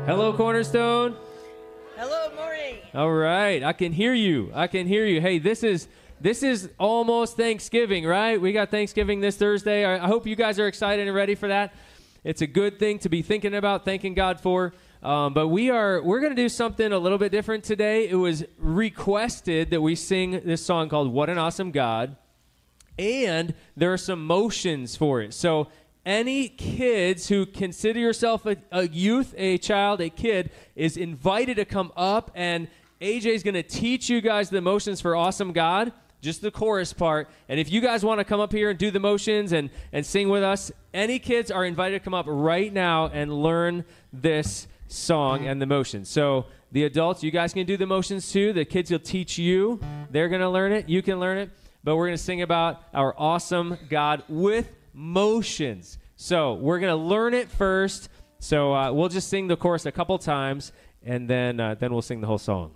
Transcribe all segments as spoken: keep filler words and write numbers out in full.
Hello, Cornerstone. Hello, morning. All right, I can hear you. I can hear you. Hey, this is this is almost Thanksgiving, right? We got Thanksgiving this Thursday. I, I hope you guys are excited and ready for that. It's a good thing to be thinking about, thanking God for. Um, but we are we're going to do something a little bit different today. It was requested that we sing this song called "What an Awesome God," and there are some motions for it. So any kids who consider yourself a, a youth, a child, a kid, is invited to come up, and A J is going to teach you guys the motions for Awesome God, just the chorus part. And if you guys want to come up here and do the motions and, and sing with us, any kids are invited to come up right now and learn this song and the motions. So the adults, you guys can do the motions too. The kids will teach you. They're going to learn it. You can learn it. But we're going to sing about our awesome God with motions. So we're going to learn it first. So uh, we'll just sing the chorus a couple times, and then uh, then we'll sing the whole song.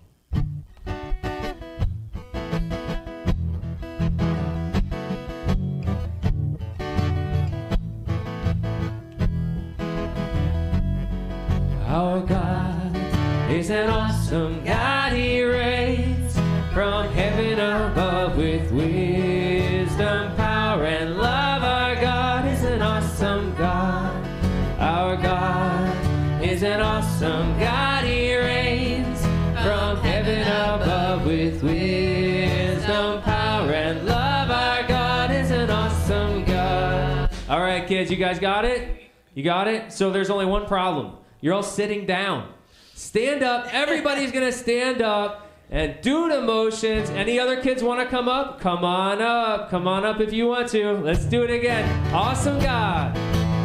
Our God is an awesome God. He reigns from heaven above with wisdom, power, and love. Our God is an awesome God. Our God is an awesome God. He reigns from heaven above with wisdom, power, and love. Our God is an awesome God. All right, kids, you guys got it? You got it? So there's only one problem. You're all sitting down. Stand up. Everybody's going to stand up and do the motions. Any other kids want to come up? Come on up. Come on up if you want to. Let's do it again. Awesome God.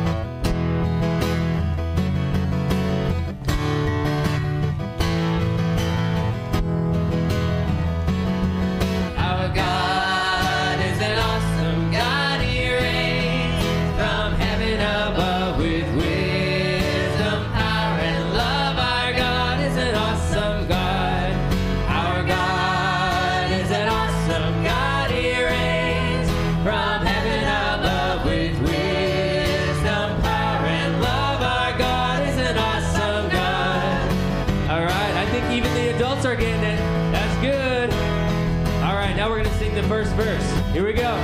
Our God is an awesome God. He reigns from heaven above with wisdom, power, and love. Our God is an awesome God. Our God is an awesome God. He reigns from heaven above with wisdom, power, and love. Our God is an awesome God. All right, I think even the adults are getting it. That's good. All right, now we're going to sing the first verse. Here we go.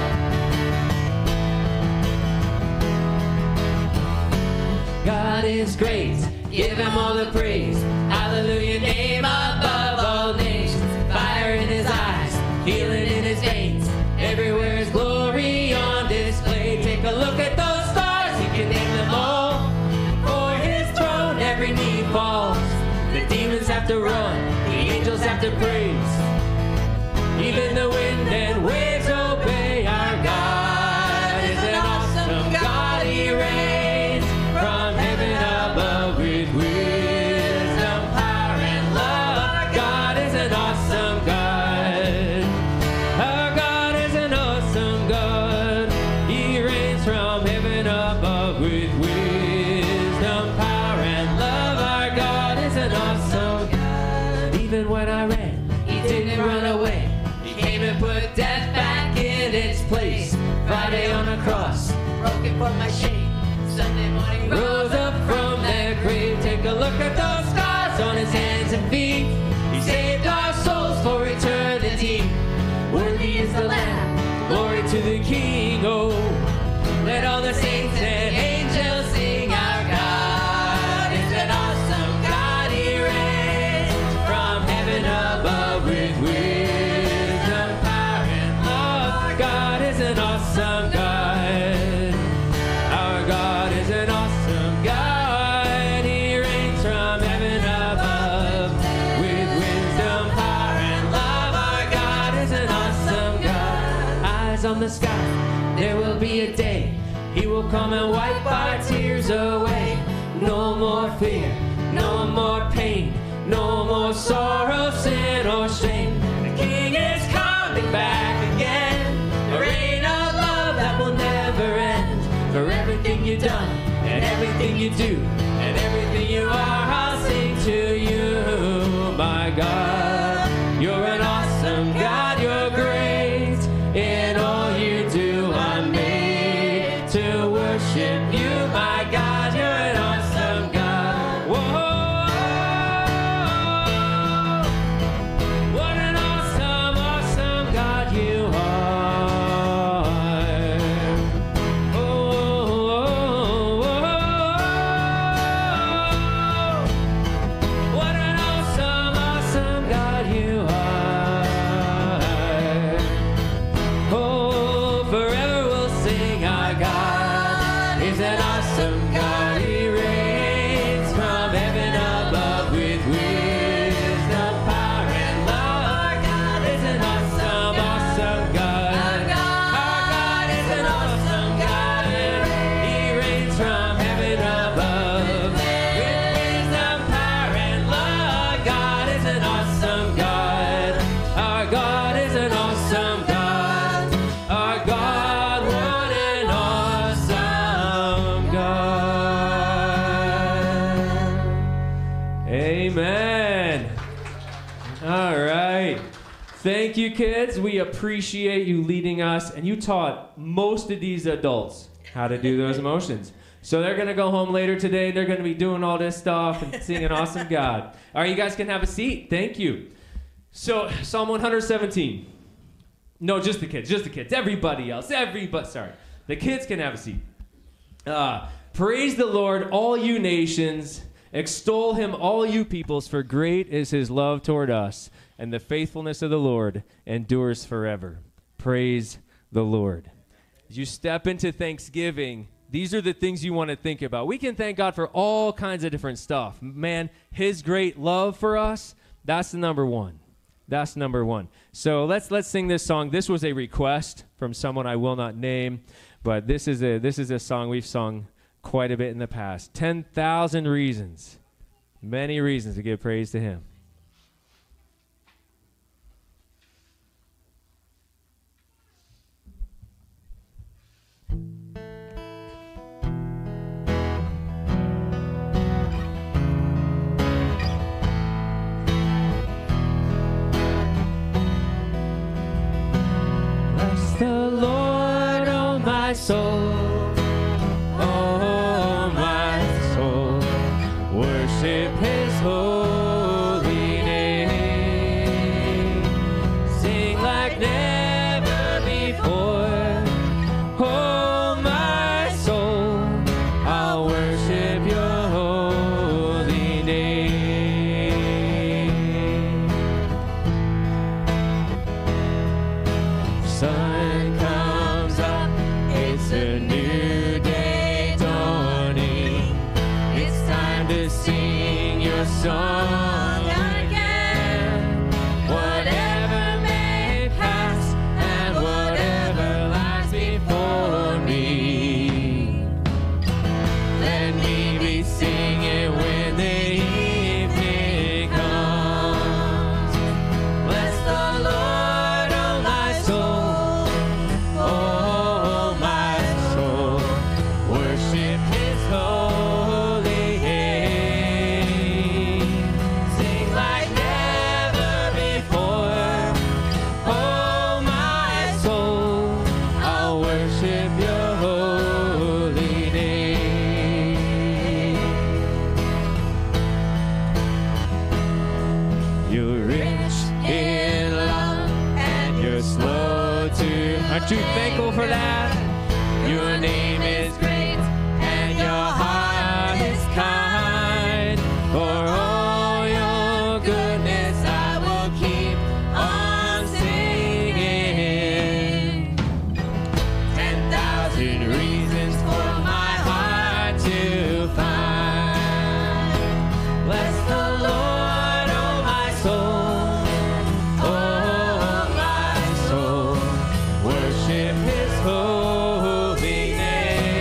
God is great, give him all the praise. Hallelujah, name above all names. Fire in his eyes, healing in his veins. Everywhere is glory on display. Take a look at those stars, he can name them all. For his throne, every knee falls. The demons have to run, the angels have to praise. Even the wind and waves obey. Our God is an awesome God. He reigns from heaven above with wisdom, power, and love. Our God is an awesome God. Our God is an awesome God. He reigns from heaven above with wisdom, power, and love. Our God is an awesome God. Even when I ran, he didn't run away. Came and put death back in its place. Friday on a cross, broken for my shame. Sunday morning rose up from their grave. Take a look at those scars on his hands and feet. He saved our souls for eternity. Worthy is the Lamb, glory to the King. Oh, let all the saints and angels sing. Our God is an awesome God. He reigns from heaven above with wisdom. God is an awesome God. Our God is an awesome God. He reigns from heaven above with wisdom, power, and love. Our God is an awesome God. Eyes on the sky, there will be a day. He will come and wipe our tears away. No more fear, no more pain, no more sorrow, sin, or shame. The King is coming back again. A reign of love that will never end. For everything you've done, and everything you do, and everything you are, I'll sing to you, my God. You're an awesome God, you're great. In all you do, I'm made to worship you, my God. You're an awesome God. Whoa. Amen. All right. Thank you, kids. We appreciate you leading us, and you taught most of these adults how to do those motions. So they're going to go home later today. They're going to be doing all this stuff and singing Awesome God. All right, you guys can have a seat. Thank you. So Psalm one seventeen. No, just the kids. Just the kids. Everybody else. Everybody. Sorry. The kids can have a seat. Uh, Praise the Lord, all you nations. Extol him, all you peoples, for great is his love toward us, and the faithfulness of the Lord endures forever. Praise the Lord. As you step into Thanksgiving, these are the things you want to think about. We can thank God for all kinds of different stuff. Man, his great love for us, that's the number one. That's number one. So let's let's sing this song. This was a request from someone I will not name, but this is a this is a song we've sung quite a bit in the past. ten thousand reasons, many reasons to give praise to him. Bless the Lord, oh my soul. Worship his holy name. Sing like never before. Oh, my soul, I'll worship your holy name. Sun comes up, it's a new day dawning. It's time to sing your song again. Whatever may pass and whatever lies before me, let me be singing when the evening comes. Bless the Lord, oh my soul, oh my soul, worship his holy name. Sing like never before. Oh my soul, I'll worship your holy name. You're rich in love and you're slow to. Aren't you thankful for that? Your name is great and your heart is kind. For all your goodness I will keep on singing. Ten thousand reasons for my heart to find. Bless the Lord, oh my soul, oh my soul, worship his holy name.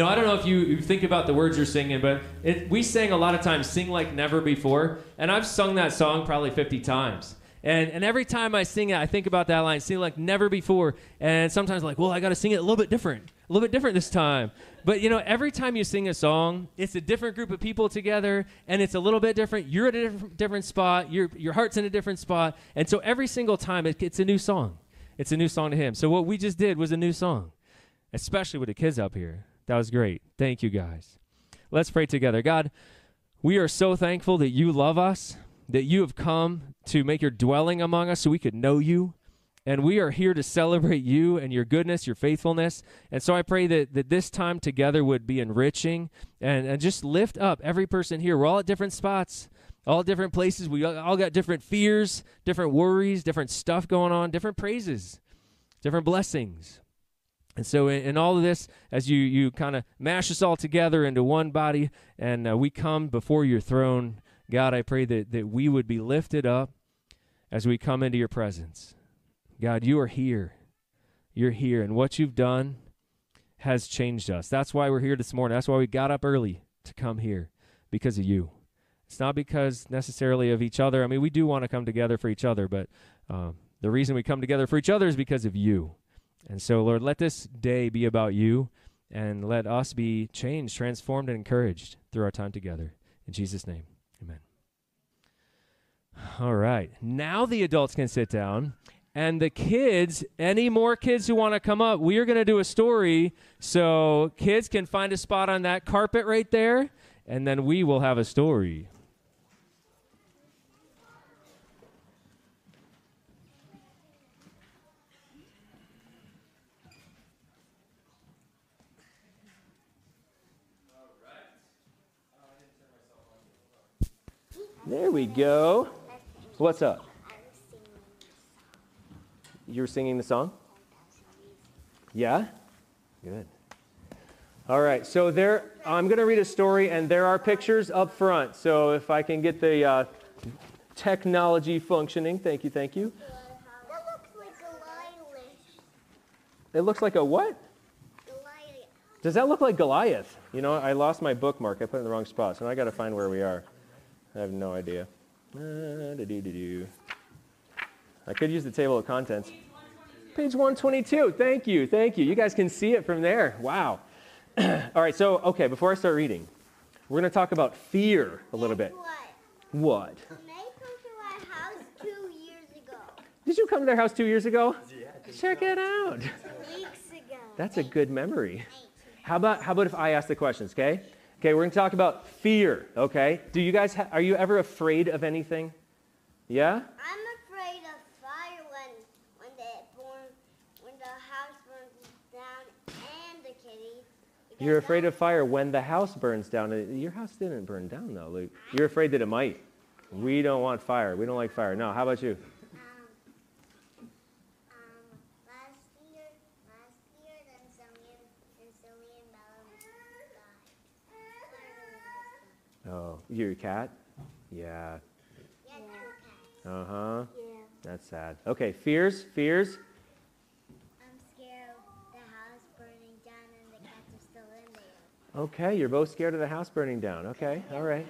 know, I don't know if you, you think about the words you're singing, but it, we sang a lot of times, Sing Like Never Before, and I've sung that song probably fifty times. And and every time I sing it, I think about that line, sing like never before. And sometimes like, well, I got to sing it a little bit different, a little bit different this time. But, you know, every time you sing a song, it's a different group of people together, and it's a little bit different. You're at a different, different spot. Your your heart's in a different spot. And so every single time, it, it's a new song. It's a new song to him. So what we just did was a new song, especially with the kids up here. That was great. Thank you, guys. Let's pray together. God, we are so thankful that you love us, that you have come to make your dwelling among us so we could know you. And we are here to celebrate you and your goodness, your faithfulness. And so I pray that, that this time together would be enriching and, and just lift up every person here. We're all at different spots, all different places. We all got different fears, different worries, different stuff going on, different praises, different blessings. And so in, in all of this, as you, you kind of mash us all together into one body and uh, we come before your throne, God, I pray that, that we would be lifted up as we come into your presence. God, you are here. You're here, and what you've done has changed us. That's why we're here this morning. That's why we got up early to come here, because of you. It's not because necessarily of each other. I mean, we do want to come together for each other, but um, the reason we come together for each other is because of you. And so, Lord, let this day be about you, and let us be changed, transformed, and encouraged through our time together. In Jesus' name, amen. All right. Now the adults can sit down. And the kids, any more kids who want to come up, we are going to do a story. So kids can find a spot on that carpet right there, and then we will have a story. There we go. What's up? You're singing the song? Yeah? Good. All right, so there, I'm going to read a story, and there are pictures up front. So if I can get the uh, technology functioning. Thank you, thank you. That looks like Goliath. It looks like a what? Goliath. Does that look like Goliath? You know, I lost my bookmark. I put it in the wrong spot, so now I got to find where we are. I have no idea. Uh, do-do-do-do. I could use the table of contents. Page one twenty-two. Thank you. Thank you. You guys can see it from there. Wow. All right. So, okay, before I start reading, we're going to talk about fear a little bit. What? What? May come to our house two years ago. Did you come to their house two years ago? Yeah. Check it out. Weeks ago. That's a good memory. How about how about if I ask the questions, okay? Okay, we're going to talk about fear, okay? Do you guys, ha- are you ever afraid of anything? Yeah? I'm afraid of fire when when the born when the house burns down and the kitty. You're afraid of fire when the house burns down. Your house didn't burn down, though, Luke. You're afraid that it might. We don't want fire. We don't like fire. No, how about you? Um, um, last year, last year, then Zoe and, and Zoe and Bella died. Oh, your cat? Yeah. Yeah, two cats. Uh-huh. Yeah. That's sad. Okay, fears, fears. I'm scared of the house burning down and the cats are still in there. Okay, you're both scared of the house burning down. Okay, all right.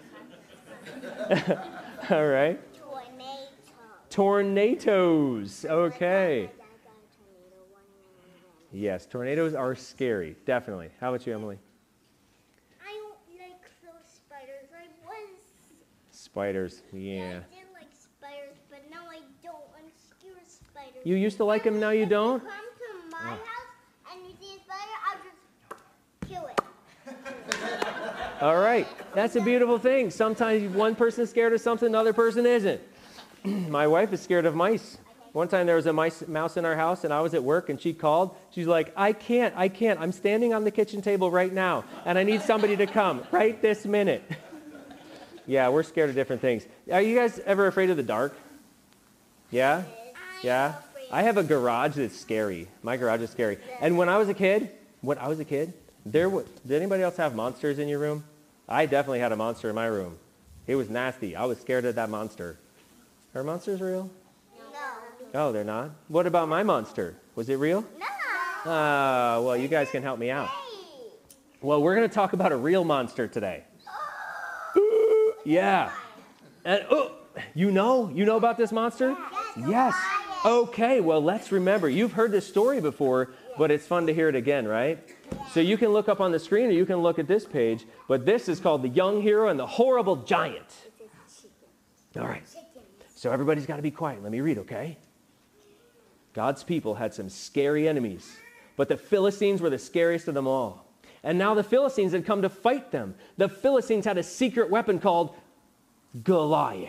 All right. Tornado. Tornadoes. Okay. My dad got a tornado one and Yes, tornadoes are scary, definitely. How about you, Emily? I don't like those spiders. I was. Spiders, I yeah. did like spiders, but now I don't. I'm scared of spiders. You used to like them, now you If don't? You come to my Oh. house and you see a spider, I'll just kill it. All right, that's a beautiful thing. Sometimes one person's scared of something, another person isn't. My wife is scared of mice. One time there was a mice, mouse in our house, and I was at work, and she called. She's like, I can't, I can't. I'm standing on the kitchen table right now, and I need somebody to come right this minute. Yeah, we're scared of different things. Are you guys ever afraid of the dark? Yeah? Yeah? I have a garage that's scary. My garage is scary. And when I was a kid, when I was a kid, there was, did anybody else have monsters in your room? I definitely had a monster in my room. It was nasty. I was scared of that monster. Are monsters real? No. Oh, they're not? What about my monster? Was it real? No. Ah, well, you guys can help me out. Hey. Well, we're going to talk about a real monster today. Yeah. And oh, you know, you know about this monster? Yes. Okay, well, let's remember. You've heard this story before, but it's fun to hear it again, right? So you can look up on the screen or you can look at this page, but this is called The Young Hero and the Horrible Giant. All right. So everybody's got to be quiet. Let me read, okay? God's people had some scary enemies, but the Philistines were the scariest of them all. And now the Philistines had come to fight them. The Philistines had a secret weapon called Goliath.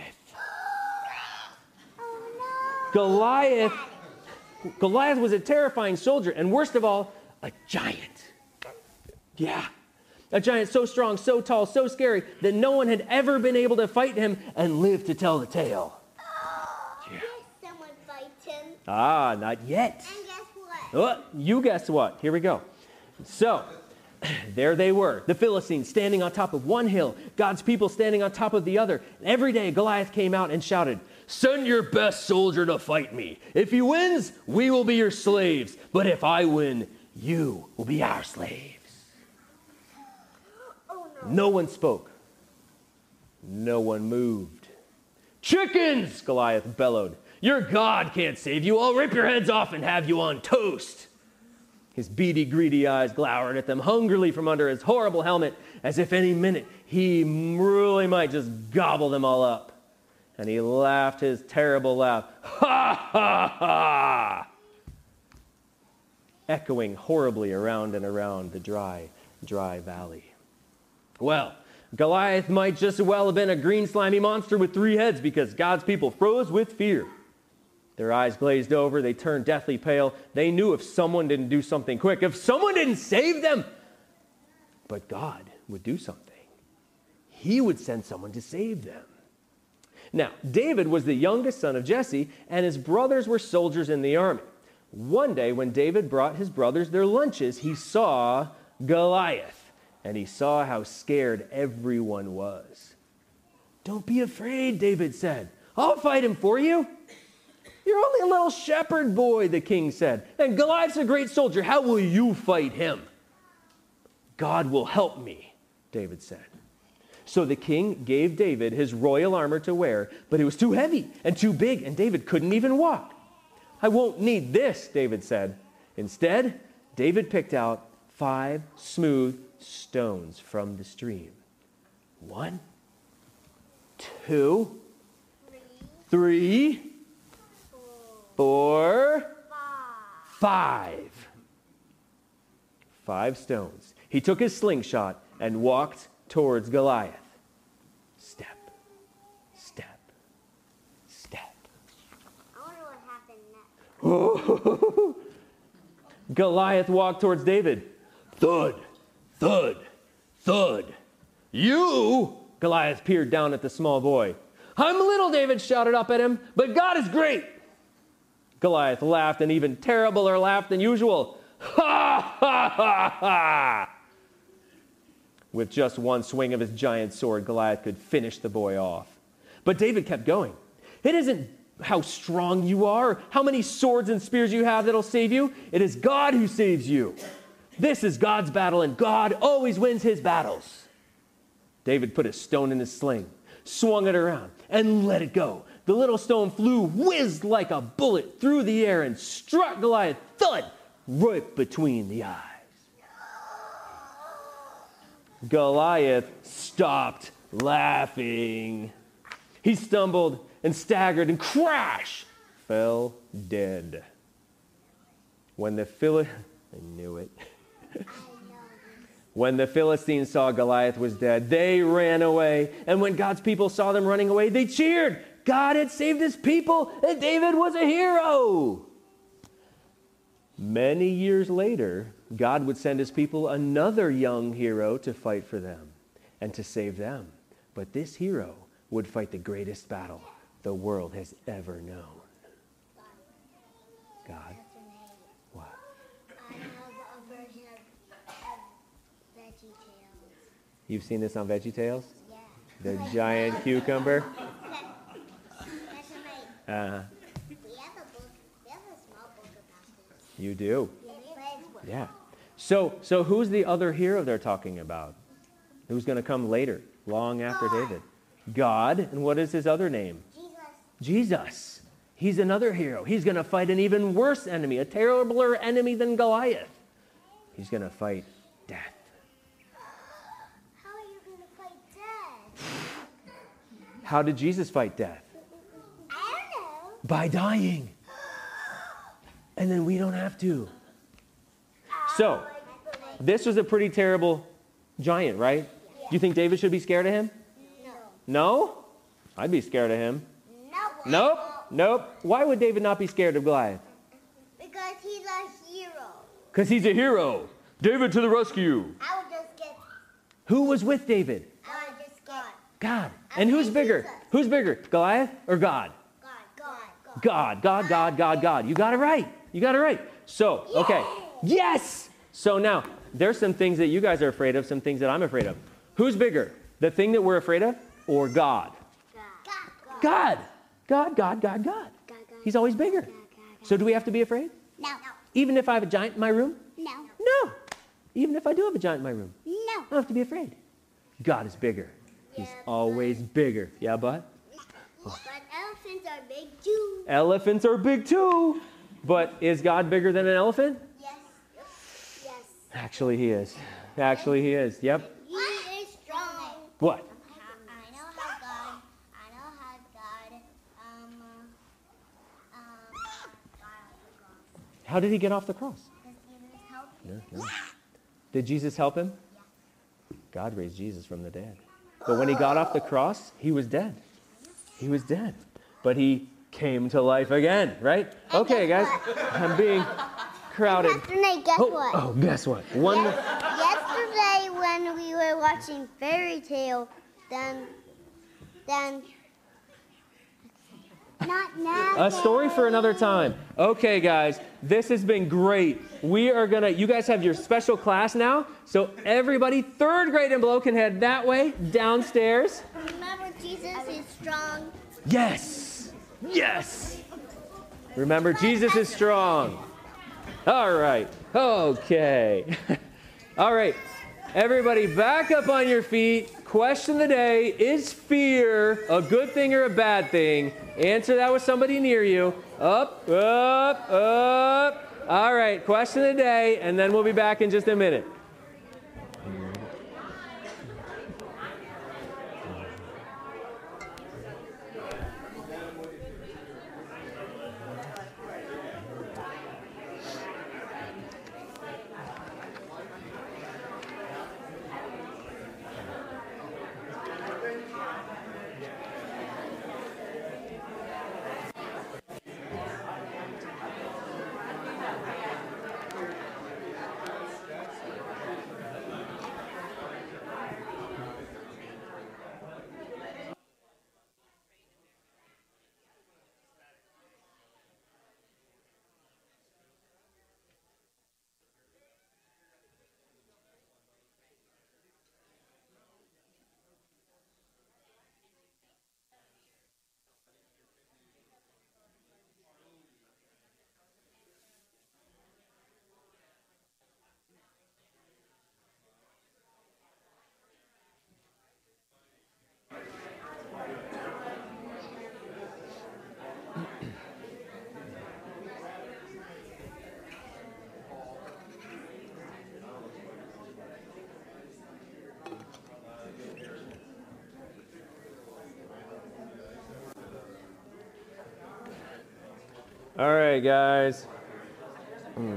Goliath, Goliath was a terrifying soldier, and worst of all, a giant. Yeah, a giant so strong, so tall, so scary that no one had ever been able to fight him and live to tell the tale. Yeah. Did someone fight him? Ah, not yet. And guess what? Oh, you guess what? Here we go. So, there they were, the Philistines standing on top of one hill, God's people standing on top of the other. Every day Goliath came out and shouted, "Send your best soldier to fight me. If he wins, we will be your slaves. But if I win, you will be our slaves." Oh, no. No one spoke. No one moved. "Chickens!" Goliath bellowed. "Your God can't save you. I'll rip your heads off and have you on toast." His beady, greedy eyes glowered at them hungrily from under his horrible helmet, as if any minute he really might just gobble them all up. And he laughed his terrible laugh, ha, ha, ha, echoing horribly around and around the dry, dry valley. Well, Goliath might just as well have been a green, slimy monster with three heads, because God's people froze with fear. Their eyes glazed over. They turned deathly pale. They knew if someone didn't do something quick, if someone didn't save them, but God would do something. He would send someone to save them. Now, David was the youngest son of Jesse, and his brothers were soldiers in the army. One day, when David brought his brothers their lunches, he saw Goliath, and he saw how scared everyone was. "Don't be afraid," David said. "I'll fight him for you." "You're only a little shepherd boy," the king said, "and Goliath's a great soldier. How will you fight him?" "God will help me," David said. So the king gave David his royal armor to wear, but it was too heavy and too big, and David couldn't even walk. "I won't need this," David said. Instead, David picked out five smooth stones from the stream. One, two, three, four, five. Five stones. He took his slingshot and walked towards Goliath. Step, step, step. I wonder what happened next. Goliath walked towards David. Thud, thud, thud. "You?" Goliath peered down at the small boy. "I'm little," David shouted up at him, "but God is great." Goliath laughed, an even terribler laugh than usual. Ha, ha, ha, ha. With just one swing of his giant sword, Goliath could finish the boy off. But David kept going. "It isn't how strong you are, how many swords and spears you have that'll save you. It is God who saves you. This is God's battle, and God always wins his battles." David put a stone in his sling, swung it around, and let it go. The little stone flew, whizzed like a bullet through the air, and struck Goliath, thud, right between the eyes. Goliath stopped laughing. He stumbled and staggered and crash, fell dead. When the Phil- I knew it. When the Philistines saw Goliath was dead, they ran away. And when God's people saw them running away, they cheered. God had saved his people, and David was a hero. Many years later, God would send his people another young hero to fight for them and to save them. But this hero would fight the greatest battle the world has ever known. God? What? I have a version of, of VeggieTales. You've seen this on VeggieTales? Yeah. The giant cucumber? Uh, we have a book. We have a small book about this. you do. Yeah, we have a book. Yeah. So, so who's the other hero they're talking about? Who's going to come later, long after God. David? God. And what is his other name? Jesus. Jesus. He's another hero. He's going to fight an even worse enemy, a terribler enemy than Goliath. He's going to fight death. How are you going to fight death? How did Jesus fight death? I don't know. By dying. And then we don't have to. So, this was a pretty terrible giant, right? Do you think David should be scared of him? No. No? I'd be scared of him. No. Nope. Nope. Why would David not be scared of Goliath? Because he's a hero. Because he's a hero. David to the rescue. I would just get. Who was with David? I would just get. God. And who's bigger? Who's bigger, Goliath or God? God. God. God, God. God, God, God, God. You got it right. You got it right. So, okay. Yes! So now, there's some things that you guys are afraid of, some things that I'm afraid of. Who's bigger? The thing that we're afraid of or God? God. God. God, God, God, God. He's always bigger. So do we have to be afraid? No. Even if I have a giant in my room? No. No. Even if I do have a giant in my room, No. I don't have to be afraid. God is bigger. He's Yeah, always bigger. Yeah, bud? But elephants are big too. Elephants are big too. But is God bigger than an elephant? Yes. Yes. Actually, he is. Actually, he is. Yep. He is strong. What? I know how God. I know how God. Um. Um. God. How did he get off the cross? Does Jesus help? Yeah, yeah. Did Jesus help him? God raised Jesus from the dead. But when he got off the cross, he was dead. He was dead. But he came to life again, right? Okay, guys, I'm being crowded. Pastor Nate, guess Oh, what? oh, guess what? One. Yesterday when we were watching Fairy Tale, then, then, not now. A story for another time. Okay, guys, this has been great. We are gonna, you guys have your special class now, so everybody, third grade and below, can head that way, downstairs. Remember, Jesus is strong. Yes, yes. Remember, Jesus is strong. All right, okay. All right, everybody back up on your feet. Question of the day, is fear a good thing or a bad thing? Answer that with somebody near you. Up, up, up. All right, question of the day, and then we'll be back in just a minute. All right, guys. Hmm.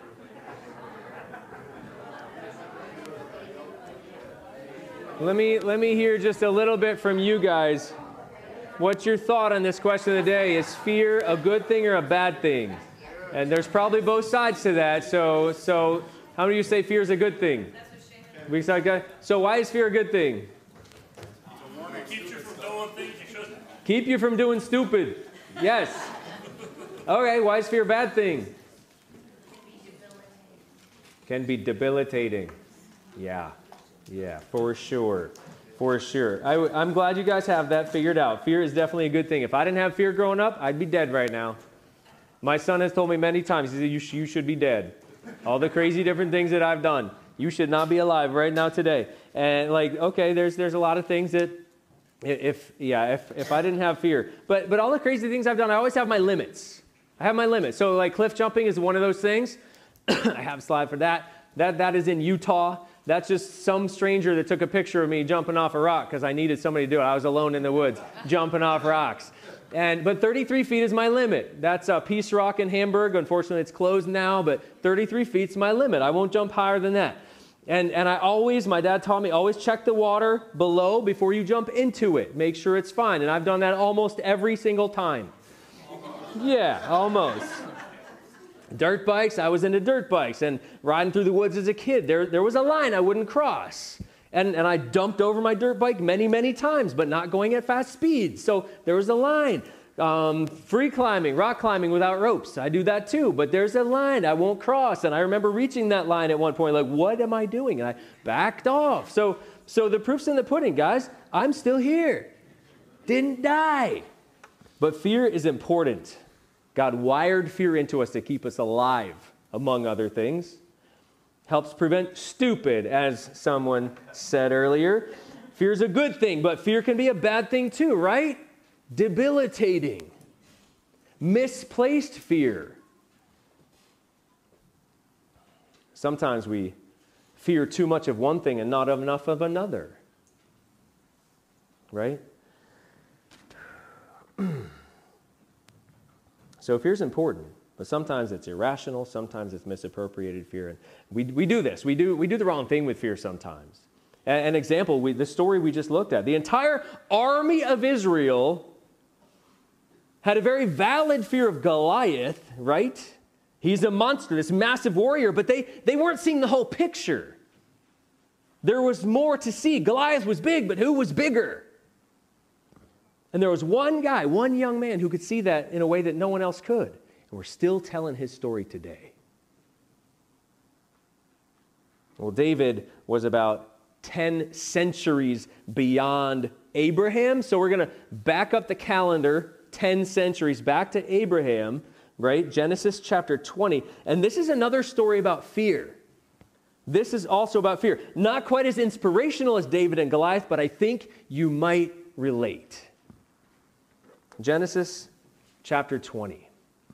Let me let me hear just a little bit from you guys. What's your thought on this question of the day? Is fear a good thing or a bad thing? And there's probably both sides to that. So so how many of you say fear is a good thing? We said good. So why is fear a good thing? It keeps you from doing things you shouldn't. Keep you from doing stupid. Yes. Okay, why is fear a bad thing? Can be debilitating. Yeah, yeah, for sure, for sure. I w- I'm glad you guys have that figured out. Fear is definitely a good thing. If I didn't have fear growing up, I'd be dead right now. My son has told me many times, he said, you, sh- you should be dead. All the crazy different things that I've done. You should not be alive right now today. And like, okay, there's there's a lot of things that if yeah, if if I didn't have fear. But but all the crazy things I've done, I always have my limits. I have my limits. So like cliff jumping is one of those things. I have a slide for that. That that is in Utah. That's just some stranger that took a picture of me jumping off a rock because I needed somebody to do it. I was alone in the woods jumping off rocks. And but thirty-three feet is my limit. That's uh, Peace Rock in Hamburg. Unfortunately, it's closed now, but thirty-three feet's my limit. I won't jump higher than that. And and I always, my dad taught me, always check the water below before you jump into it. Make sure it's fine. And I've done that almost every single time. Yeah, almost. Dirt bikes, I was into dirt bikes and riding through the woods as a kid. There, there was a line I wouldn't cross. And, and I dumped over my dirt bike many, many times, but not going at fast speeds. So there was a line. Um, free climbing, rock climbing without ropes. I do that too, but there's a line I won't cross. And I remember reaching that line at one point, like, what am I doing? And I backed off. So, so the proof's in the pudding, guys. I'm still here. Didn't die. But fear is important. God wired fear into us to keep us alive, among other things. Helps prevent stupid, as someone said earlier. Fear is a good thing, but fear can be a bad thing too, right? Debilitating. Misplaced fear. Sometimes we fear too much of one thing and not enough of another. Right? So fear is important, but sometimes it's irrational, sometimes it's misappropriated fear. And we, we do this. We do, we do the wrong thing with fear sometimes. An, an example, we, the story we just looked at. The entire army of Israel had a very valid fear of Goliath, right? He's a monster, this massive warrior, but they, they weren't seeing the whole picture. There was more to see. Goliath was big, but who was bigger? And there was one guy, one young man who could see that in a way that no one else could. And we're still telling his story today. Well, David was about ten centuries beyond Abraham. So we're going to back up the calendar ten centuries back to Abraham, right? Genesis chapter twenty. And this is another story about fear. This is also about fear. Not quite as inspirational as David and Goliath, but I think you might relate. Genesis chapter twenty.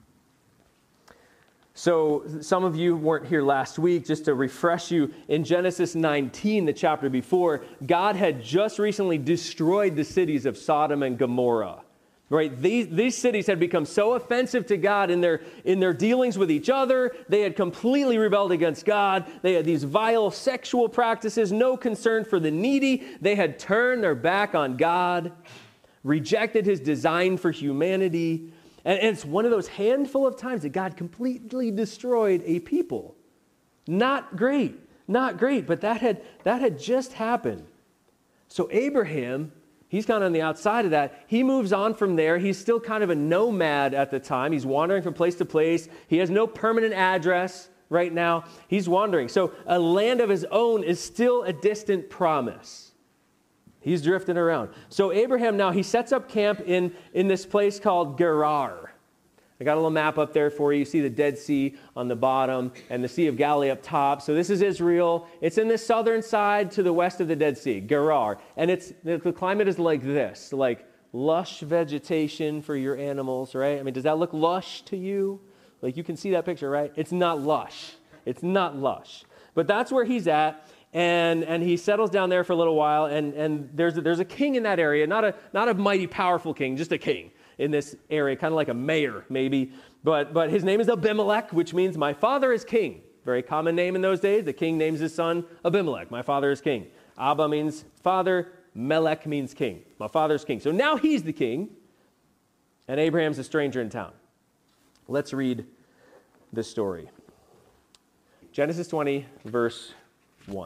So some of you weren't here last week. Just to refresh you, in Genesis nineteen, the chapter before, God had just recently destroyed the cities of Sodom and Gomorrah. Right? These, these cities had become so offensive to God in their, in their dealings with each other. They had completely rebelled against God. They had these vile sexual practices, no concern for the needy. They had turned their back on God, rejected his design for humanity. And it's one of those handful of times that God completely destroyed a people. Not great, not great, but that had, that had just happened. So Abraham, he's kind of on the outside of that. He moves on from there. He's still kind of a nomad at the time. He's wandering from place to place. He has no permanent address right now. He's wandering. So a land of his own is still a distant promise. He's drifting around. So Abraham now, he sets up camp in, in this place called Gerar. I got a little map up there for you. You see the Dead Sea on the bottom and the Sea of Galilee up top. So this is Israel. It's in the southern side to the west of the Dead Sea, Gerar. And it's the climate is like this, like lush vegetation for your animals, right? I mean, does that look lush to you? Like you can see that picture, right? It's not lush. It's not lush. But that's where he's at. And and he settles down there for a little while, and, and there's, a, there's a king in that area, not a, not a mighty powerful king, just a king in this area, kind of like a mayor maybe. But, but his name is Abimelech, which means my father is king. Very common name in those days. The king names his son Abimelech. My father is king. Abba means father. Melech means king. My father's king. So now he's the king, and Abraham's a stranger in town. Let's read this story. Genesis twenty, verse one.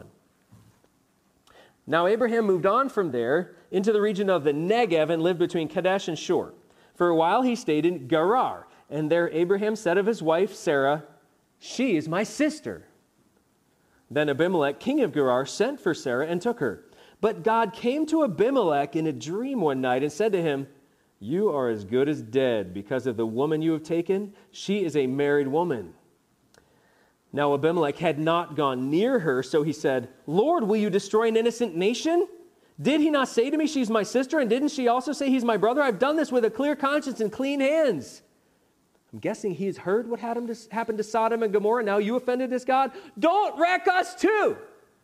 Now Abraham moved on from there into the region of the Negev and lived between Kadesh and Shur. For a while he stayed in Gerar, and there Abraham said of his wife Sarah, "She is my sister." Then Abimelech, king of Gerar, sent for Sarah and took her. But God came to Abimelech in a dream one night and said to him, "You are as good as dead because of the woman you have taken. She is a married woman." Now Abimelech had not gone near her, so he said, Lord, will you destroy an innocent nation? Did he not say to me, she's my sister, and didn't she also say he's my brother? I've done this with a clear conscience and clean hands. I'm guessing he's heard what happened to, happened to Sodom and Gomorrah. Now you offended this God? Don't wreck us too.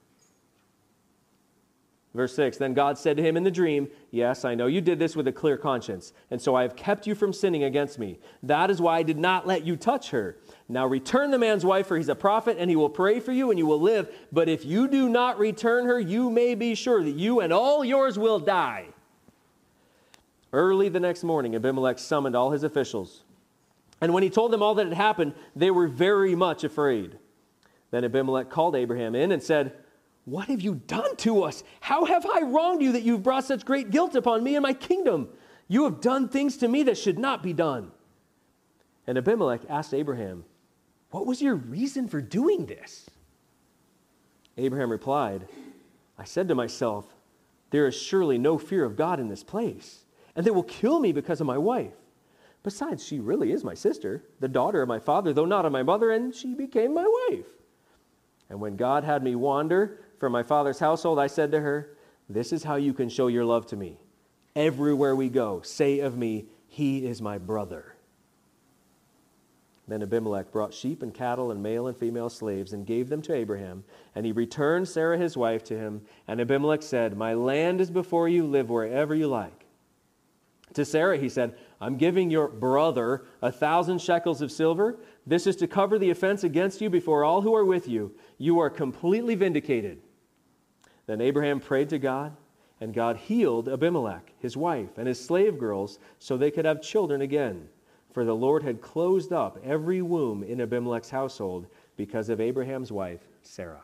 Verse six, then God said to him in the dream, yes, I know you did this with a clear conscience, and so I have kept you from sinning against me. That is why I did not let you touch her. Now return the man's wife, for he's a prophet, and he will pray for you, and you will live. But if you do not return her, you may be sure that you and all yours will die. Early the next morning, Abimelech summoned all his officials. And when he told them all that had happened, they were very much afraid. Then Abimelech called Abraham in and said, what have you done to us? How have I wronged you that you've brought such great guilt upon me and my kingdom? You have done things to me that should not be done. And Abimelech asked Abraham, what was your reason for doing this? Abraham replied, I said to myself, there is surely no fear of God in this place, and they will kill me because of my wife. Besides, she really is my sister, the daughter of my father, though not of my mother, and she became my wife. And when God had me wander from my father's household, I said to her, this is how you can show your love to me. Everywhere we go, say of me, he is my brother. Then Abimelech brought sheep and cattle and male and female slaves and gave them to Abraham. And he returned Sarah his wife to him. And Abimelech said, my land is before you, live wherever you like. To Sarah he said, I'm giving your brother a thousand shekels of silver. This is to cover the offense against you before all who are with you. You are completely vindicated. Then Abraham prayed to God, and God healed Abimelech, his wife, and his slave girls, so they could have children again. For the Lord had closed up every womb in Abimelech's household because of Abraham's wife, Sarah.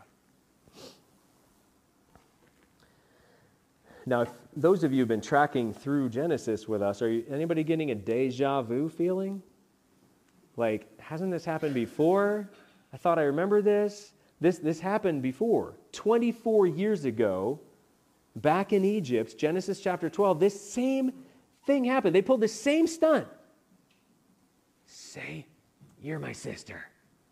Now, if those of you who have been tracking through Genesis with us, are you, anybody getting a deja vu feeling? Like, hasn't this happened before? I thought I remember this. This, this happened before. twenty-four years ago, back in Egypt, Genesis chapter twelve, this same thing happened. They pulled the same stunt. Say, you're my sister.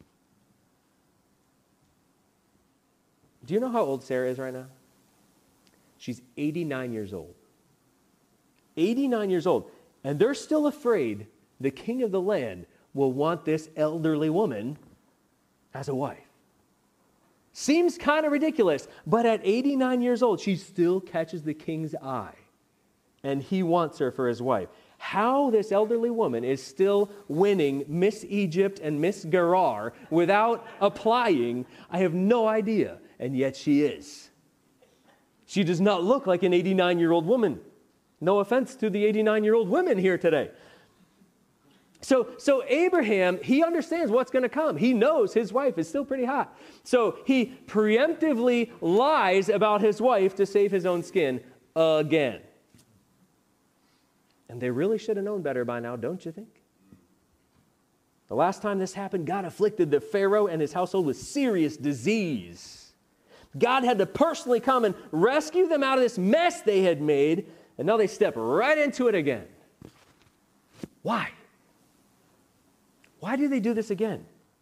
Do you know how old Sarah is right now? She's eighty-nine years old. eighty-nine years old. And they're still afraid the king of the land will want this elderly woman as a wife. Seems kind of ridiculous, but at eighty-nine years old, she still catches the king's eye. And he wants her for his wife. How this elderly woman is still winning Miss Egypt and Miss Gerar without applying, I have no idea. And yet she is. She does not look like an eighty-nine-year-old woman. No offense to the eighty-nine-year-old women here today. So, so Abraham, he understands what's going to come. He knows his wife is still pretty hot. So he preemptively lies about his wife to save his own skin again. And they really should have known better by now, don't you think? The last time this happened, God afflicted the Pharaoh and his household with serious disease. God had to personally come and rescue them out of this mess they had made, and now they step right into it again. Why? Why do they do this again?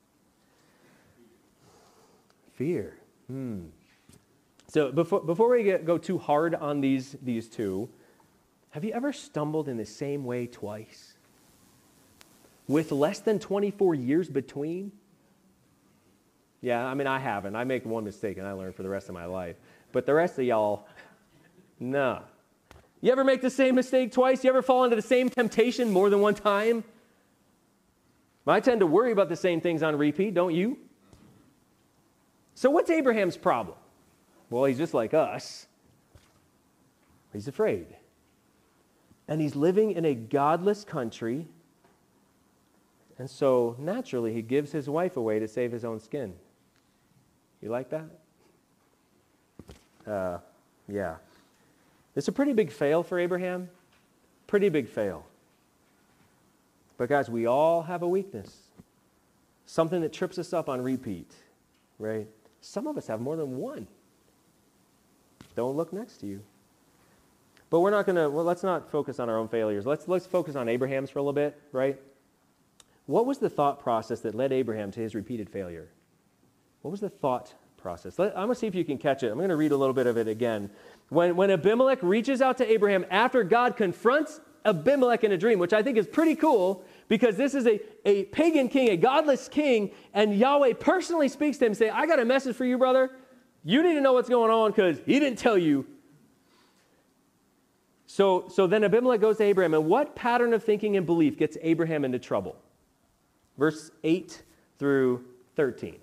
Fear. Hmm. So before, before we get, go too hard on these, these two, have you ever stumbled in the same way twice? With less than twenty-four years between? Yeah, I mean, I haven't. I make one mistake and I learn for the rest of my life. But the rest of y'all, nah. You ever make the same mistake twice? You ever fall into the same temptation more than one time? I tend to worry about the same things on repeat, don't you? So what's Abraham's problem? Well, he's just like us. He's afraid. And he's living in a godless country. And so, naturally, he gives his wife away to save his own skin. You like that? Uh, yeah. It's a pretty big fail for Abraham. Pretty big fail. But guys, we all have a weakness. Something that trips us up on repeat, right? Some of us have more than one. Don't look next to you. But we're not going to, well, let's not focus on our own failures. Let's, let's focus on Abraham's for a little bit, right? What was the thought process that led Abraham to his repeated failure? What was the thought process? Let, I'm going to see if you can catch it. I'm going to read a little bit of it again. When, when Abimelech reaches out to Abraham after God confronts Abimelech in a dream, which I think is pretty cool because this is a, a pagan king, a godless king, and Yahweh personally speaks to him and says, I got a message for you, brother. You need to know what's going on because he didn't tell you. So, so then Abimelech goes to Abraham, and what pattern of thinking and belief gets Abraham into trouble? Verse eight through thirteen.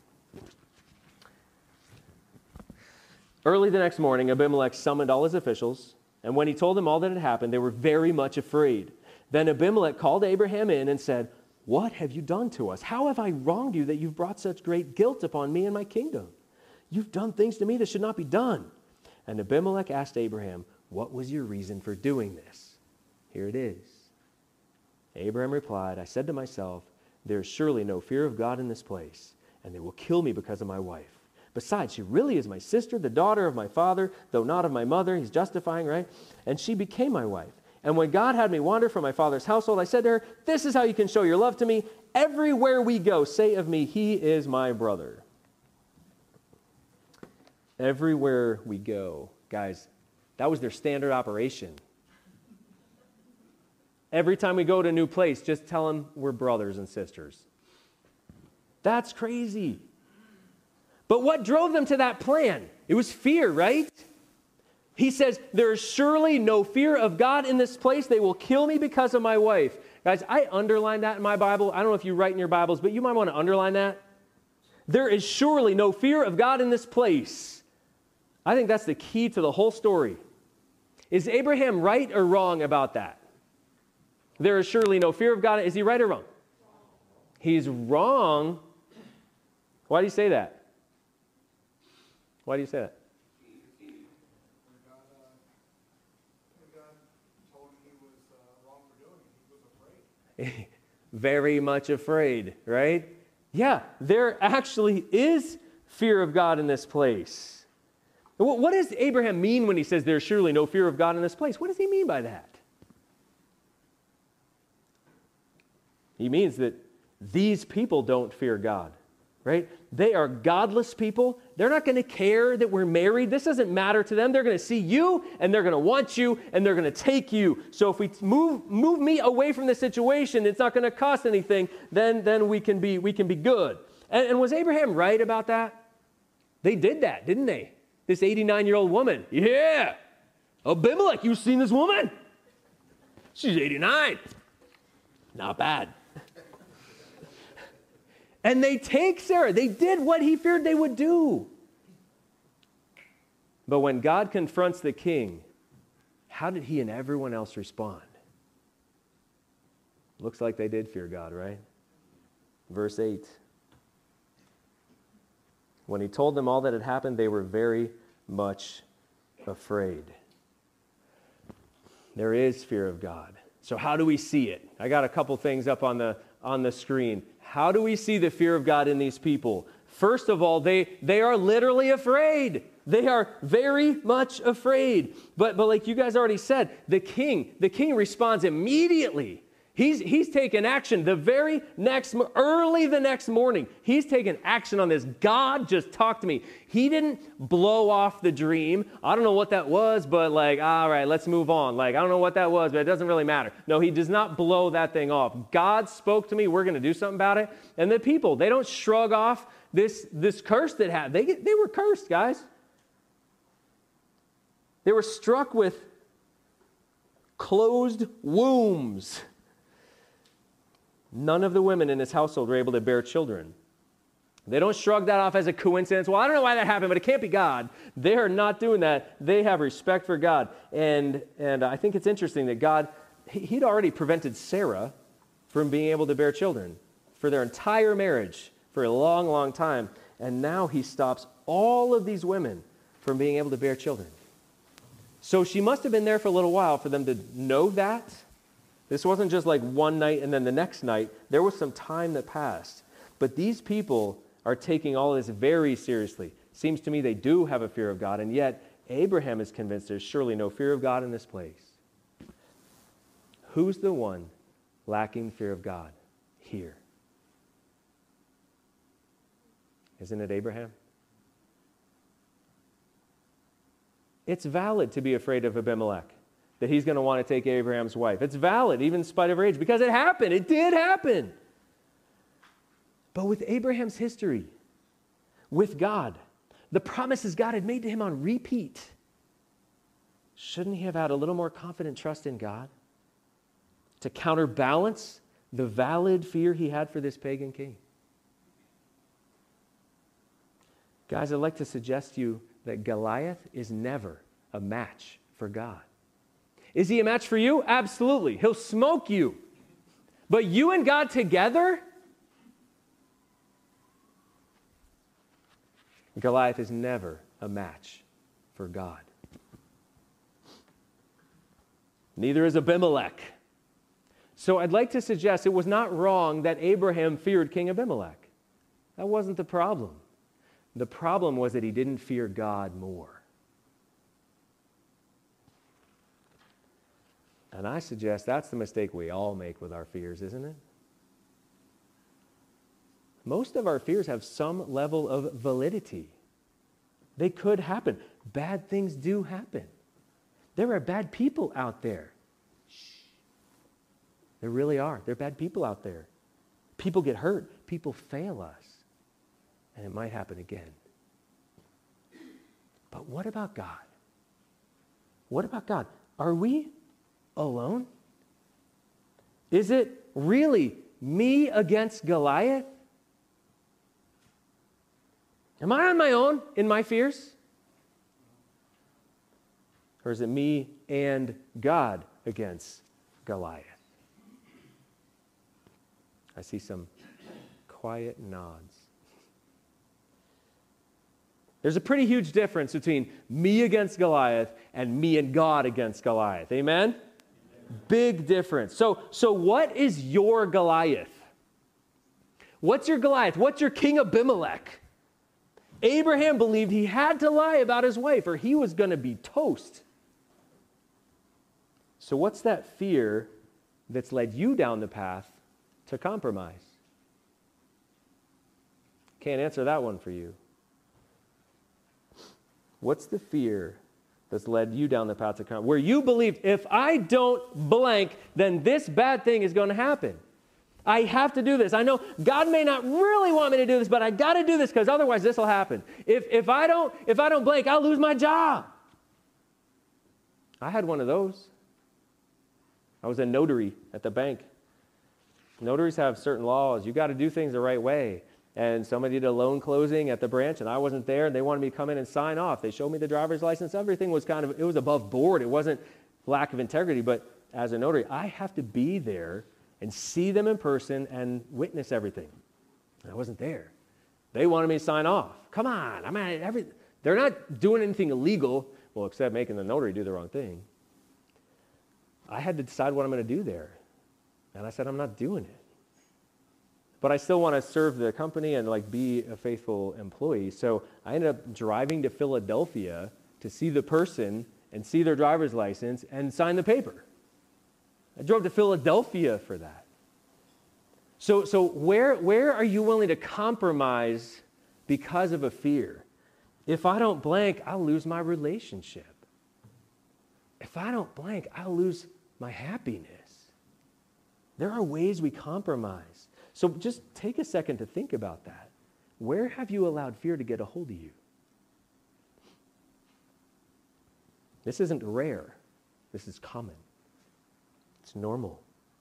Early the next morning, Abimelech summoned all his officials, and when he told them all that had happened, they were very much afraid. Then Abimelech called Abraham in and said, what have you done to us? How have I wronged you that you've brought such great guilt upon me and my kingdom? You've done things to me that should not be done. And Abimelech asked Abraham, what was your reason for doing this? Here it is. Abraham replied, I said to myself, there is surely no fear of God in this place, and they will kill me because of my wife. Besides, she really is my sister, the daughter of my father, though not of my mother. He's justifying, right? And she became my wife. And when God had me wander from my father's household, I said to her, this is how you can show your love to me. Everywhere we go, say of me, he is my brother. Everywhere we go. Guys, that was their standard operation. Every time we go to a new place, just tell them we're brothers and sisters. That's crazy. But what drove them to that plan? It was fear, right? He says, there is surely no fear of God in this place. They will kill me because of my wife. Guys, I underlined that in my Bible. I don't know if you write in your Bibles, but you might want to underline that. There is surely no fear of God in this place. I think that's the key to the whole story. Is Abraham right or wrong about that? There is surely no fear of God. Is he right or wrong? He's wrong. Why do you say that? Why do you say that? Very much afraid, right? Yeah, there actually is fear of God in this place. What does Abraham mean when he says there's surely no fear of God in this place? What does he mean by that? He means that these people don't fear God, right? They are godless people. They're not going to care that we're married. This doesn't matter to them. They're going to see you, and they're going to want you, and they're going to take you. So if we move move me away from this situation, it's not going to cost anything, then, then we can be we can be good. And, and was Abraham right about that? They did that, didn't they? This eighty-nine-year-old woman. Yeah. Abimelech, you've seen this woman? She's eighty-nine. Not bad. And they take Sarah. They did what he feared they would do. But when God confronts the king, how did he and everyone else respond? Looks like they did fear God, right? Verse eight. When he told them all that had happened, they were very much afraid. There is fear of God. So how do we see it? I got a couple things up on the on the screen. How do we see the fear of God in these people? First of all, they, they are literally afraid. They are very much afraid. But, but like you guys already said, the king, the king responds immediately. He's, he's taken action the very next, early the next morning. He's taken action on this. God just talked to me. He didn't blow off the dream. I don't know what that was, but like, all right, let's move on. Like, I don't know what that was, but it doesn't really matter. No, he does not blow that thing off. God spoke to me. We're going to do something about it. And the people, they don't shrug off this, this curse that happened. They, they were cursed, guys. They were struck with closed wombs. None of the women in his household were able to bear children. They don't shrug that off as a coincidence. Well, I don't know why that happened, but it can't be God. They are not doing that. They have respect for God. And, and I think it's interesting that God, he'd already prevented Sarah from being able to bear children for their entire marriage for a long, long time. And now he stops all of these women from being able to bear children. So she must have been there for a little while for them to know that. This wasn't just like one night and then the next night. There was some time that passed. But these people are taking all of this very seriously. Seems to me they do have a fear of God, and yet Abraham is convinced there's surely no fear of God in this place. Who's the one lacking fear of God here? Isn't it Abraham? It's valid to be afraid of Abimelech, that he's going to want to take Abraham's wife. It's valid, even in spite of her age, because it happened. It did happen. But with Abraham's history, with God, the promises God had made to him on repeat, shouldn't he have had a little more confident trust in God to counterbalance the valid fear he had for this pagan king? Guys, I'd like to suggest to you that Goliath is never a match for God. Is he a match for you? Absolutely. He'll smoke you. But you and God together? Goliath is never a match for God. Neither is Abimelech. So I'd like to suggest it was not wrong that Abraham feared King Abimelech. That wasn't the problem. The problem was that he didn't fear God more. And I suggest that's the mistake we all make with our fears, isn't it? Most of our fears have some level of validity. They could happen. Bad things do happen. There are bad people out there. Shh. There really are. There are bad people out there. People get hurt. People fail us. And it might happen again. But what about God? What about God? Are we alone? Is it really me against Goliath? Am I on my own in my fears? Or is it me and God against Goliath? I see some quiet nods. There's a pretty huge difference between me against Goliath and me and God against Goliath. Amen? Amen. Big difference. So, so what is your Goliath? What's your Goliath? What's your King Abimelech? Abraham believed he had to lie about his wife or he was going to be toast. So what's that fear that's led you down the path to compromise? Can't answer that one for you. What's the fear that's led you down the path to compromise? Where you believed, if I don't blank, then this bad thing is going to happen. I have to do this. I know God may not really want me to do this, but I got to do this because otherwise this will happen. If, if, I don't, if I don't blank, I'll lose my job. I had one of those. I was a notary at the bank. Notaries have certain laws. You got to do things the right way. And somebody did a loan closing at the branch, and I wasn't there, and they wanted me to come in and sign off. They showed me the driver's license. Everything was kind of, it was above board. It wasn't lack of integrity, but as a notary, I have to be there and see them in person and witness everything. And I wasn't there. They wanted me to sign off. Come on. I mean, every, they're not doing anything illegal, well, except making the notary do the wrong thing. I had to decide what I'm going to do there. And I said, I'm not doing it. But I still want to serve the company and like be a faithful employee. So I ended up driving to Philadelphia to see the person and see their driver's license and sign the paper. I drove to Philadelphia for that. So, so where, where are you willing to compromise because of a fear? If I don't blank, I'll lose my relationship. If I don't blank, I'll lose my happiness. There are ways we compromise. So just take a second to think about that. Where have you allowed fear to get a hold of you? This isn't rare. This is common. It's normal.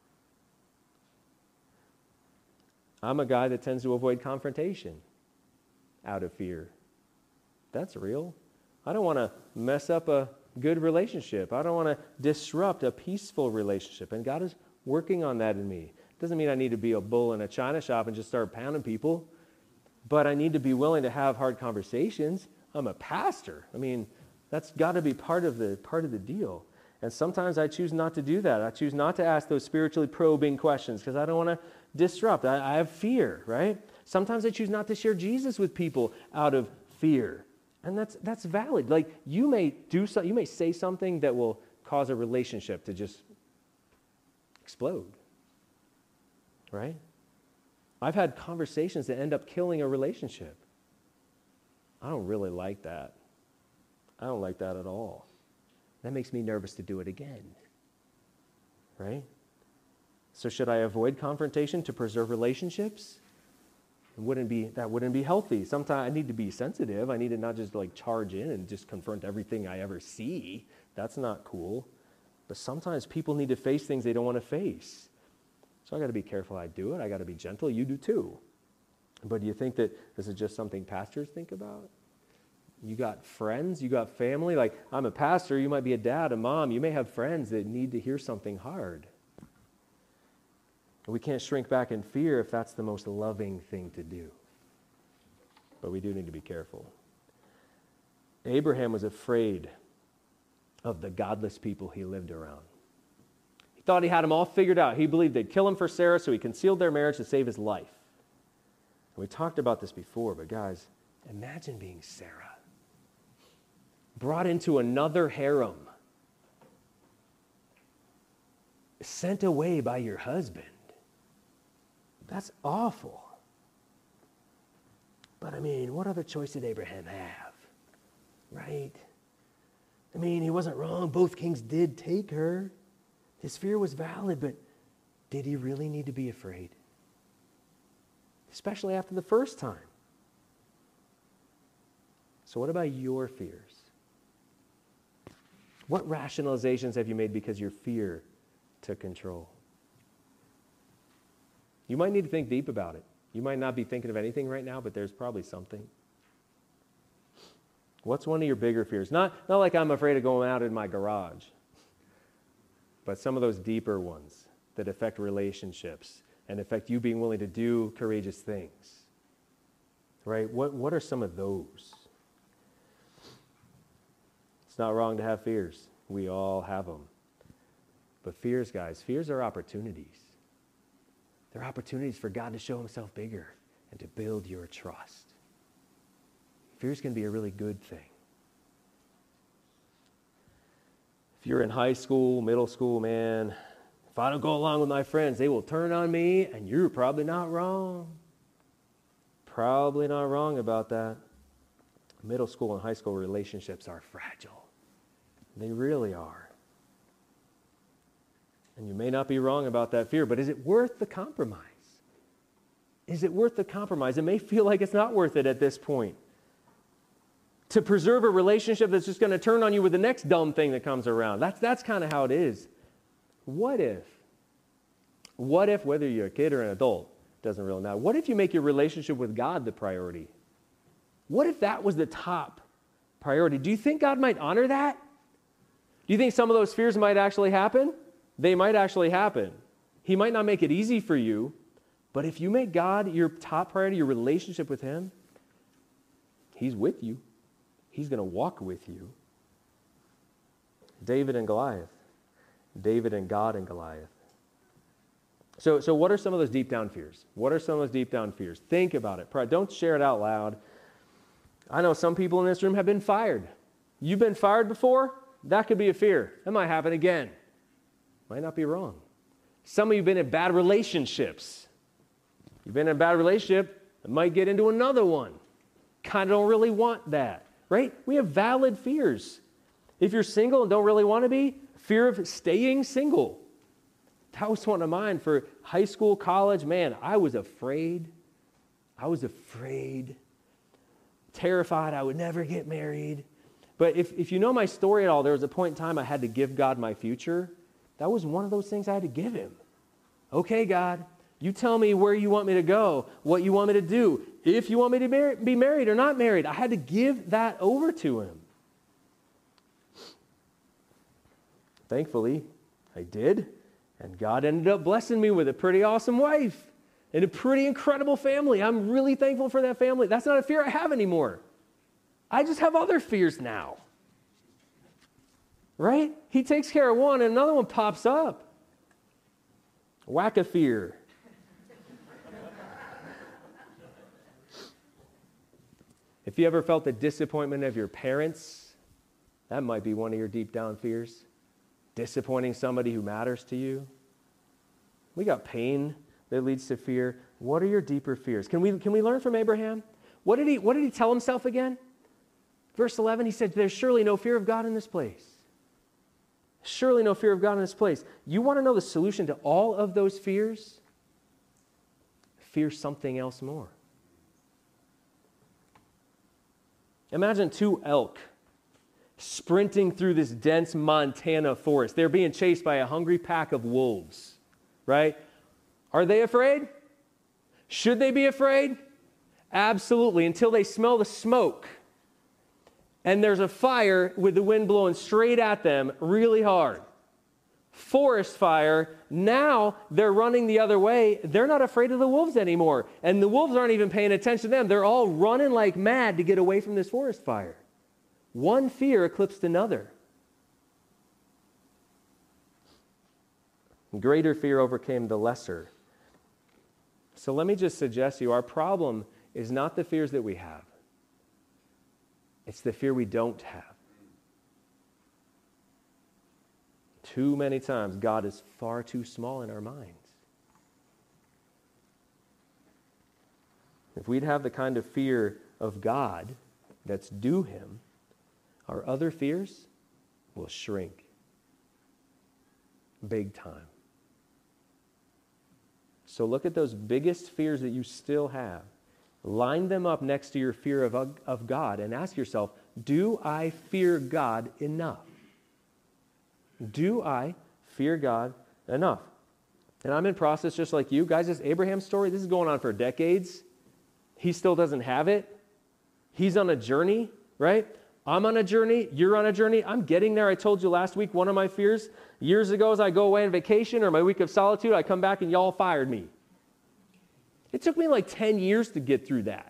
I'm a guy that tends to avoid confrontation out of fear. That's real. I don't want to mess up a good relationship. I don't want to disrupt a peaceful relationship. And God is working on that in me. Doesn't mean I need to be a bull in a china shop and just start pounding people, but I need to be willing to have hard conversations. I'm a pastor. I mean, that's got to be part of the part of the deal. And sometimes I choose not to do that. I choose not to ask those spiritually probing questions because I don't want to disrupt. I, I have fear, right? Sometimes I choose not to share Jesus with people out of fear, and that's that's valid. Like you may do so, you may say something that will cause a relationship to just explode. Right? I've had conversations that end up killing a relationship I don't really like that. I don't like that at all. That makes me nervous to do it again. Right? So should I avoid confrontation to preserve relationships? It wouldn't be, that wouldn't be healthy. Sometimes I need to be sensitive. I need to not just like charge in and just confront everything I ever see. That's not cool. But sometimes people need to face things they don't want to face. So I got to be careful I do it. I got to be gentle. You do too. But do you think that this is just something pastors think about? You got friends, you got family. Like, I'm a pastor, you might be a dad, a mom. You may have friends that need to hear something hard. We can't shrink back in fear if that's the most loving thing to do. But we do need to be careful. Abraham was afraid of the godless people he lived around. He thought he had them all figured out. He believed they'd kill him for Sarah, so he concealed their marriage to save his life. And we talked about this before, but guys, imagine being Sarah, brought into another harem, sent away by your husband. That's awful. But I mean, what other choice did Abraham have? Right? I mean, he wasn't wrong. Both kings did take her. His fear was valid, but did he really need to be afraid? Especially after the first time. So what about your fears? What rationalizations have you made because your fear took control? You might need to think deep about it. You might not be thinking of anything right now, but there's probably something. What's one of your bigger fears? Not, not like I'm afraid of going out in my garage, but some of those deeper ones that affect relationships and affect you being willing to do courageous things. Right? What, what are some of those? It's not wrong to have fears. We all have them. But fears, guys, fears are opportunities. They're opportunities for God to show himself bigger and to build your trust. Fears can be a really good thing. If you're in high school, middle school, man, if I don't go along with my friends, they will turn on me, and you're probably not wrong. Probably not wrong about that. Middle school and high school relationships are fragile. They really are. And you may not be wrong about that fear, but is it worth the compromise? Is it worth the compromise? It may feel like it's not worth it at this point. To preserve a relationship that's just going to turn on you with the next dumb thing that comes around. That's, that's kind of how it is. What if, what if, whether you're a kid or an adult, doesn't really matter. What if you make your relationship with God the priority? What if that was the top priority? Do you think God might honor that? Do you think some of those fears might actually happen? They might actually happen. He might not make it easy for you, but if you make God your top priority, your relationship with him, he's with you. He's going to walk with you. David and Goliath. David and God and Goliath. So, so what are some of those deep down fears? What are some of those deep down fears? Think about it. Don't share it out loud. I know some people in this room have been fired. You've been fired before? That could be a fear. That might happen again. Might not be wrong. Some of you have been in bad relationships. You've been in a bad relationship, it might get into another one. Kind of don't really want that, right? We have valid fears. If you're single and don't really want to be, fear of staying single. That was one of mine for high school, college. Man, I was afraid. I was afraid. Terrified I would never get married. But if, if you know my story at all, there was a point in time I had to give God my future. That was one of those things I had to give him. Okay, God, you tell me where you want me to go, what you want me to do, if you want me to mar- be married or not married. I had to give that over to him. Thankfully, I did, and God ended up blessing me with a pretty awesome wife and a pretty incredible family. I'm really thankful for that family. That's not a fear I have anymore. I just have other fears now. Right? He takes care of one and another one pops up. Whack a fear. If you ever felt the disappointment of your parents, that might be one of your deep down fears. Disappointing somebody who matters to you. We got pain that leads to fear. What are your deeper fears? Can we, can we learn from Abraham? What did he, what did he tell himself again? Verse eleven, he said, there's surely no fear of God in this place. Surely no fear of God in this place. You want to know the solution to all of those fears? Fear something else more. Imagine two elk sprinting through this dense Montana forest. They're being chased by a hungry pack of wolves, right? Are they afraid? Should they be afraid? Absolutely, until they smell the smoke. And there's a fire with the wind blowing straight at them really hard. Forest fire, now they're running the other way. They're not afraid of the wolves anymore. And the wolves aren't even paying attention to them. They're all running like mad to get away from this forest fire. One fear eclipsed another. Greater fear overcame the lesser. So let me just suggest to you, our problem is not the fears that we have. It's the fear we don't have. Too many times, God is far too small in our minds. If we'd have the kind of fear of God that's due Him, our other fears will shrink big time. So look at those biggest fears that you still have. Line them up next to your fear of, of God and ask yourself, do I fear God enough? Do I fear God enough? And I'm in process just like you. Guys, this Abraham story, this is going on for decades. He still doesn't have it. He's on a journey, right? I'm on a journey. You're on a journey. I'm getting there. I told you last week, one of my fears years ago is I go away on vacation or my week of solitude, I come back and y'all fired me. It took me like ten years to get through that.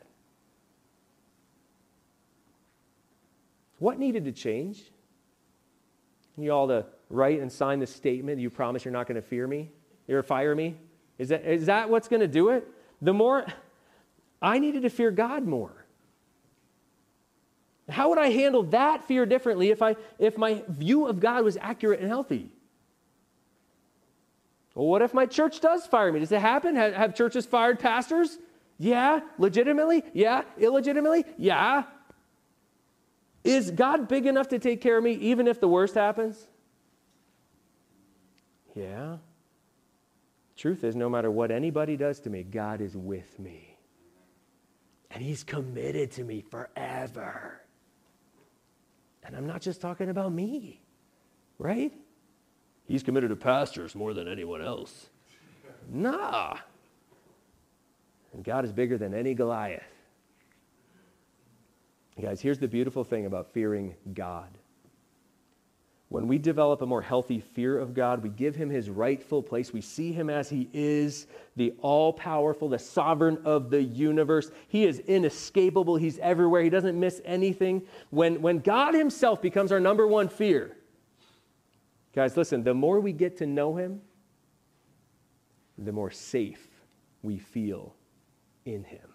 What needed to change? You all to write and sign the statement, you promise you're not going to fear me or fire me? Is that, is that what's going to do it? The more, I needed to fear God more. How would I handle that fear differently if I if my view of God was accurate and healthy? Well, what if my church does fire me? Does it happen? Have, have churches fired pastors? Yeah. Legitimately? Yeah. Illegitimately? Yeah. Is God big enough to take care of me even if the worst happens? Yeah. Truth is, no matter what anybody does to me, God is with me. And He's committed to me forever. And I'm not just talking about me, right? He's committed to pastors more than anyone else. Nah. And God is bigger than any Goliath. Guys, here's the beautiful thing about fearing God. When we develop a more healthy fear of God, we give Him His rightful place. We see Him as He is, the all-powerful, the sovereign of the universe. He is inescapable. He's everywhere. He doesn't miss anything. When, when God Himself becomes our number one fear, guys, listen, the more we get to know Him, the more safe we feel in Him.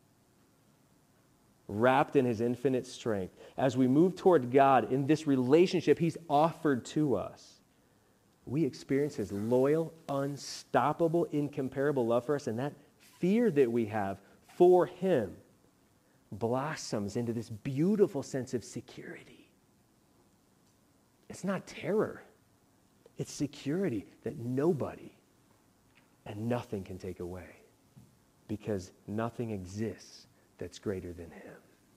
Wrapped in His infinite strength. As we move toward God in this relationship He's offered to us, we experience His loyal, unstoppable, incomparable love for us, and that fear that we have for Him blossoms into this beautiful sense of security. It's not terror. It's security that nobody and nothing can take away, because nothing exists that's greater than Him.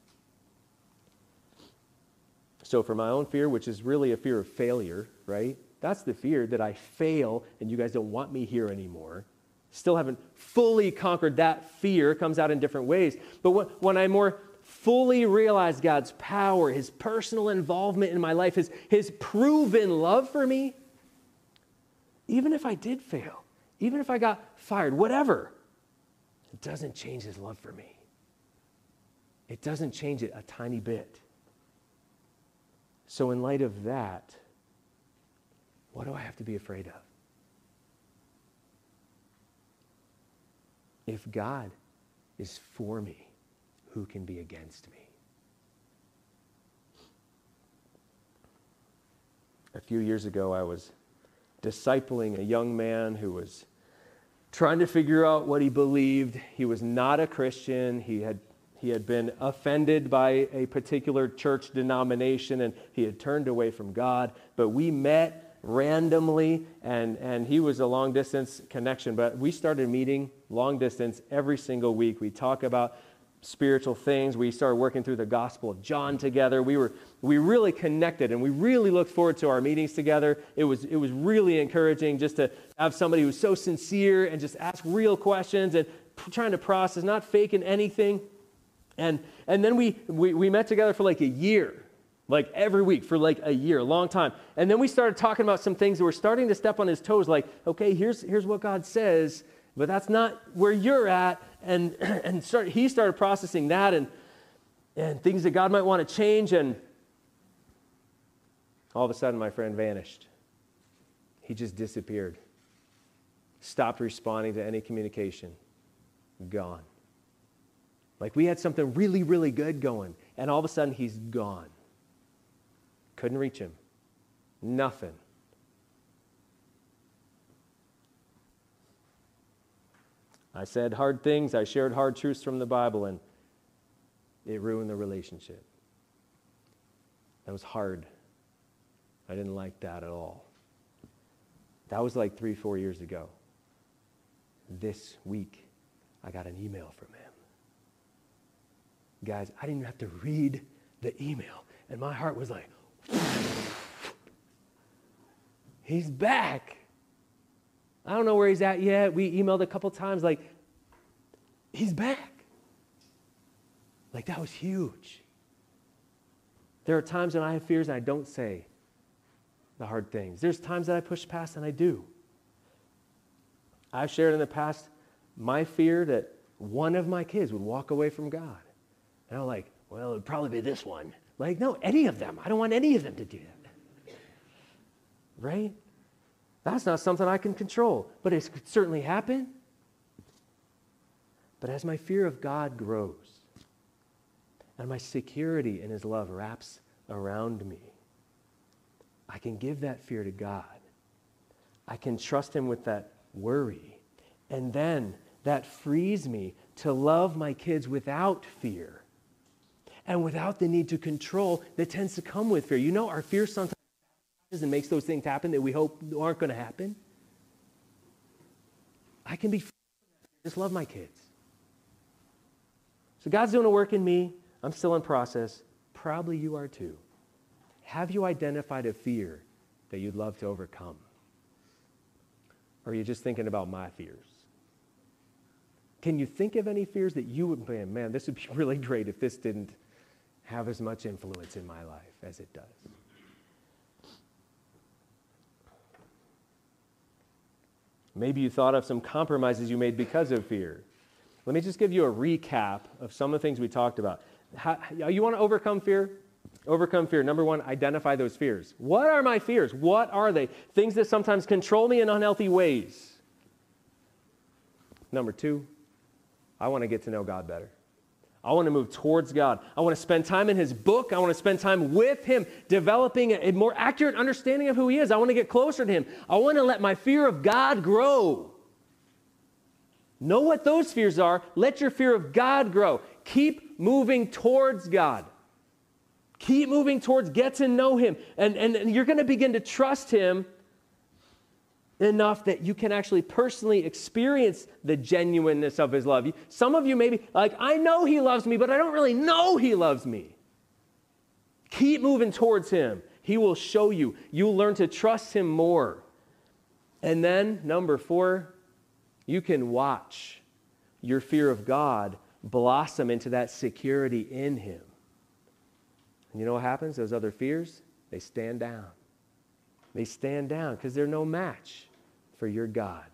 So for my own fear, which is really a fear of failure, right? That's the fear that I fail and you guys don't want me here anymore. Still haven't fully conquered that fear. It comes out in different ways. But when, when I more fully realize God's power, His personal involvement in my life, His, His proven love for me, even if I did fail, even if I got fired, whatever, it doesn't change His love for me. It doesn't change it a tiny bit. So in light of that, what do I have to be afraid of? If God is for me, who can be against me? A few years ago, I was discipling a young man who was trying to figure out what he believed. He was not a Christian. He had he had been offended by a particular church denomination and he had turned away from God. But we met randomly, and, and he was a long distance connection. But we started meeting long distance every single week. We talk about spiritual things. We started working through the Gospel of John together. We were we really connected, and we really looked forward to our meetings together. It was it was really encouraging just to have somebody who's so sincere and just ask real questions and p- trying to process, not faking anything. And and then we, we we met together for like a year, like every week for like a year, a long time. And then we started talking about some things that were starting to step on his toes, like, okay, here's here's what God says, but that's not where you're at. And and start, he started processing that and and things that God might want to change. And all of a sudden, my friend vanished. He just disappeared. Stopped responding to any communication. Gone. Like we had something really, really good going. And all of a sudden, he's gone. Couldn't reach him. Nothing. I said hard things, I shared hard truths from the Bible, and it ruined the relationship. That was hard. I didn't like that at all. That was like three, four years ago. This week, I got an email from him. Guys, I didn't even have to read the email, and my heart was like, he's back. I don't know where he's at yet. We emailed a couple times, like, he's back. Like, that was huge. There are times when I have fears and I don't say the hard things. There's times that I push past and I do. I've shared in the past my fear that one of my kids would walk away from God. And I'm like, well, it would probably be this one. Like, no, any of them. I don't want any of them to do that. Right? That's not something I can control, but it could certainly happen. But as my fear of God grows and my security in his love wraps around me, I can give that fear to God. I can trust him with that worry. And then that frees me to love my kids without fear and without the need to control that tends to come with fear. You know, our fear sometimes and makes those things happen that we hope aren't going to happen. I can be free. Just love my kids. So God's doing a work in me. I'm still in process. Probably you are too. Have you identified a fear that you'd love to overcome? Or are you just thinking about my fears? Can you think of any fears that you would, man, man, this would be really great if this didn't have as much influence in my life as it does? Maybe you thought of some compromises you made because of fear. Let me just give you a recap of some of the things we talked about. How, you want to overcome fear? Overcome fear. Number one, identify those fears. What are my fears? What are they? Things that sometimes control me in unhealthy ways. Number two, I want to get to know God better. I want to move towards God. I want to spend time in his book. I want to spend time with him, developing a more accurate understanding of who he is. I want to get closer to him. I want to let my fear of God grow. Know what those fears are. Let your fear of God grow. Keep moving towards God. Keep moving towards, get to know him. And, and, and you're going to begin to trust him enough that you can actually personally experience the genuineness of his love. Some of you may be like, I know he loves me, but I don't really know he loves me. Keep moving towards him. He will show you. You'll learn to trust him more. And then, number four, you can watch your fear of God blossom into that security in him. And you know what happens? Those other fears, they stand down. They stand down because they're no match for your God.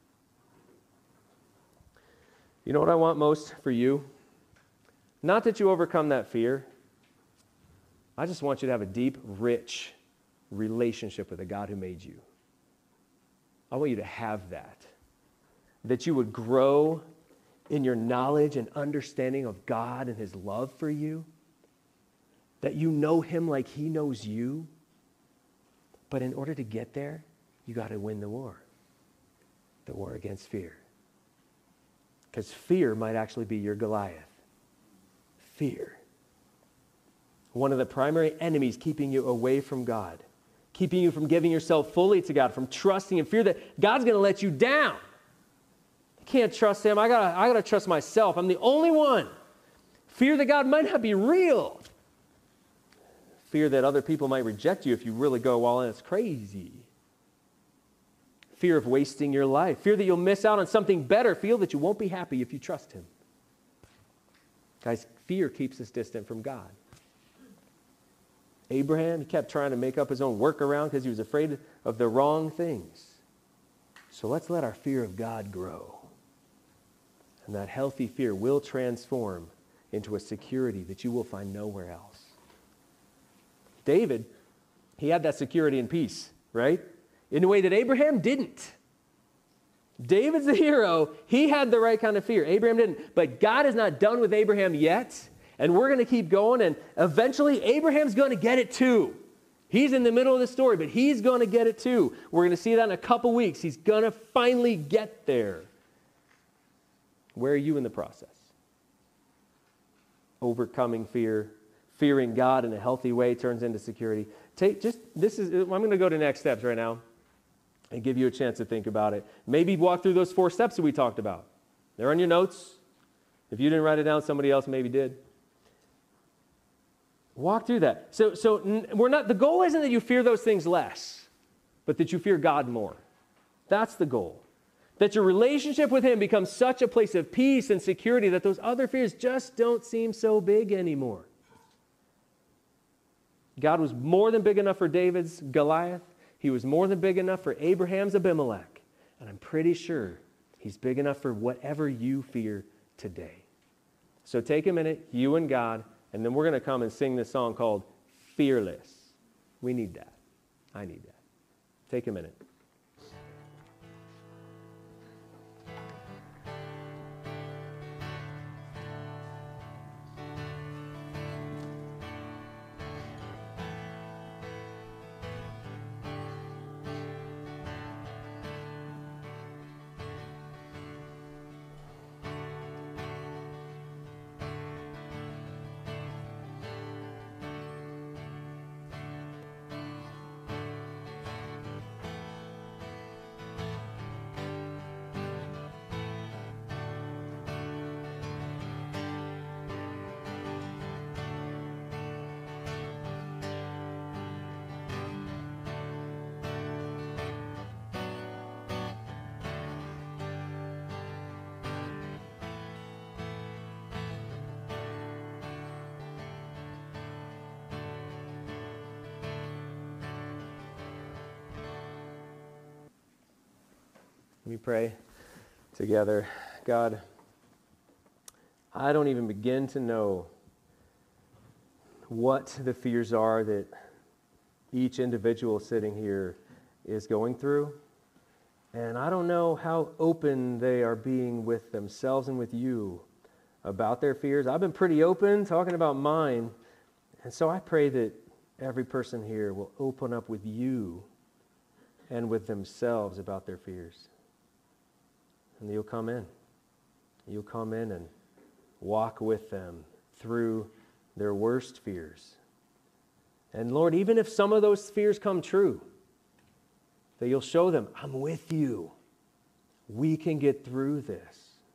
You know what I want most for you? Not that you overcome that fear. I just want you to have a deep, rich relationship with the God who made you. I want you to have that. That you would grow in your knowledge and understanding of God and his love for you. That you know him like he knows you. But in order to get there, you got to win the war. The war against fear. Because fear might actually be your Goliath. fear. One of the primary enemies keeping you away from God, keeping you from giving yourself fully to God, from trusting Him. Fear that God's going to let you down. I can't trust Him. I gotta, I gotta trust myself. I'm the only one. Fear that God might not be real. Fear that other people might reject you if you really go all in. It's crazy. Fear of wasting your life. Fear that you'll miss out on something better. Feel that you won't be happy if you trust Him. Guys, fear keeps us distant from God. Abraham, he kept trying to make up his own workaround because he was afraid of the wrong things. So let's let our fear of God grow. And that healthy fear will transform into a security that you will find nowhere else. David, he had that security and peace, right? In a way that Abraham didn't. David's the hero. He had the right kind of fear. Abraham didn't. But God is not done with Abraham yet. And we're going to keep going. And eventually, Abraham's going to get it too. He's in the middle of the story, but he's going to get it too. We're going to see that in a couple weeks. He's going to finally get there. Where are you in the process? Overcoming fear, fearing God in a healthy way turns into security. Take just this is. I'm going to go to next steps right now and give you a chance to think about it. Maybe walk through those four steps that we talked about. They're on your notes. If you didn't write it down, somebody else maybe did. Walk through that. So, so we're not. The goal isn't that you fear those things less, but that you fear God more. That's the goal. That your relationship with Him becomes such a place of peace and security that those other fears just don't seem so big anymore. God was more than big enough for David's Goliath. He was more than big enough for Abraham's Abimelech. And I'm pretty sure He's big enough for whatever you fear today. So take a minute, you and God, and then we're going to come and sing this song called Fearless. We need that. I need that. Take a minute. Let me pray together. God, I don't even begin to know what the fears are that each individual sitting here is going through. And I don't know how open they are being with themselves and with you about their fears. I've been pretty open talking about mine. And so I pray that every person here will open up with you and with themselves about their fears. And you'll come in. You'll come in and walk with them through their worst fears. And Lord, even if some of those fears come true, that you'll show them, I'm with you. We can get through this.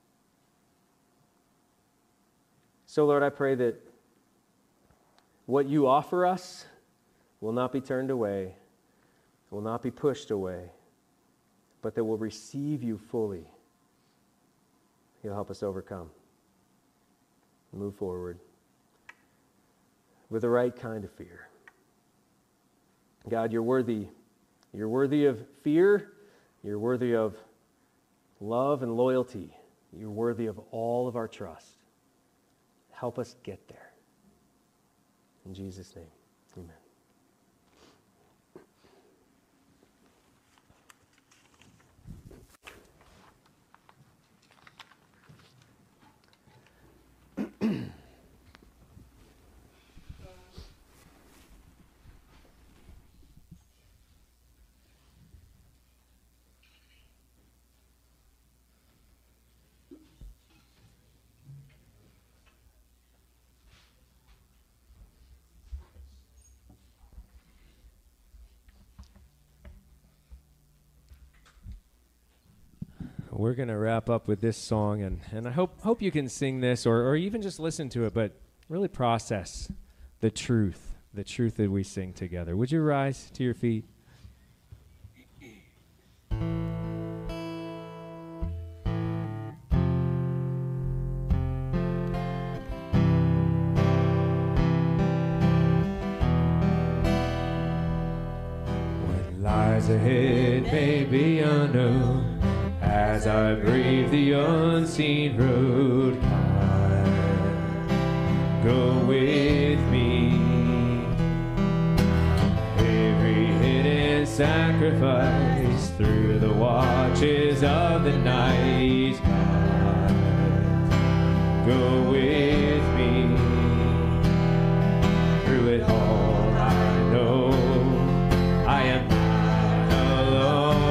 So Lord, I pray that what you offer us will not be turned away, will not be pushed away, but that we'll receive you fully. You'll help us overcome, move forward with the right kind of fear. God, you're worthy. You're worthy of fear. You're worthy of love and loyalty. You're worthy of all of our trust. Help us get there. In Jesus' name, amen. we're going to wrap up with this song, and, and I hope hope you can sing this or, or even just listen to it, but really process the truth, the truth that we sing together. Would you rise to your feet? What lies ahead may be unknown. As I brave the unseen road, God, go with me. Every hidden sacrifice through the watches of the night, God, go with me. Through it all, I know I am not alone.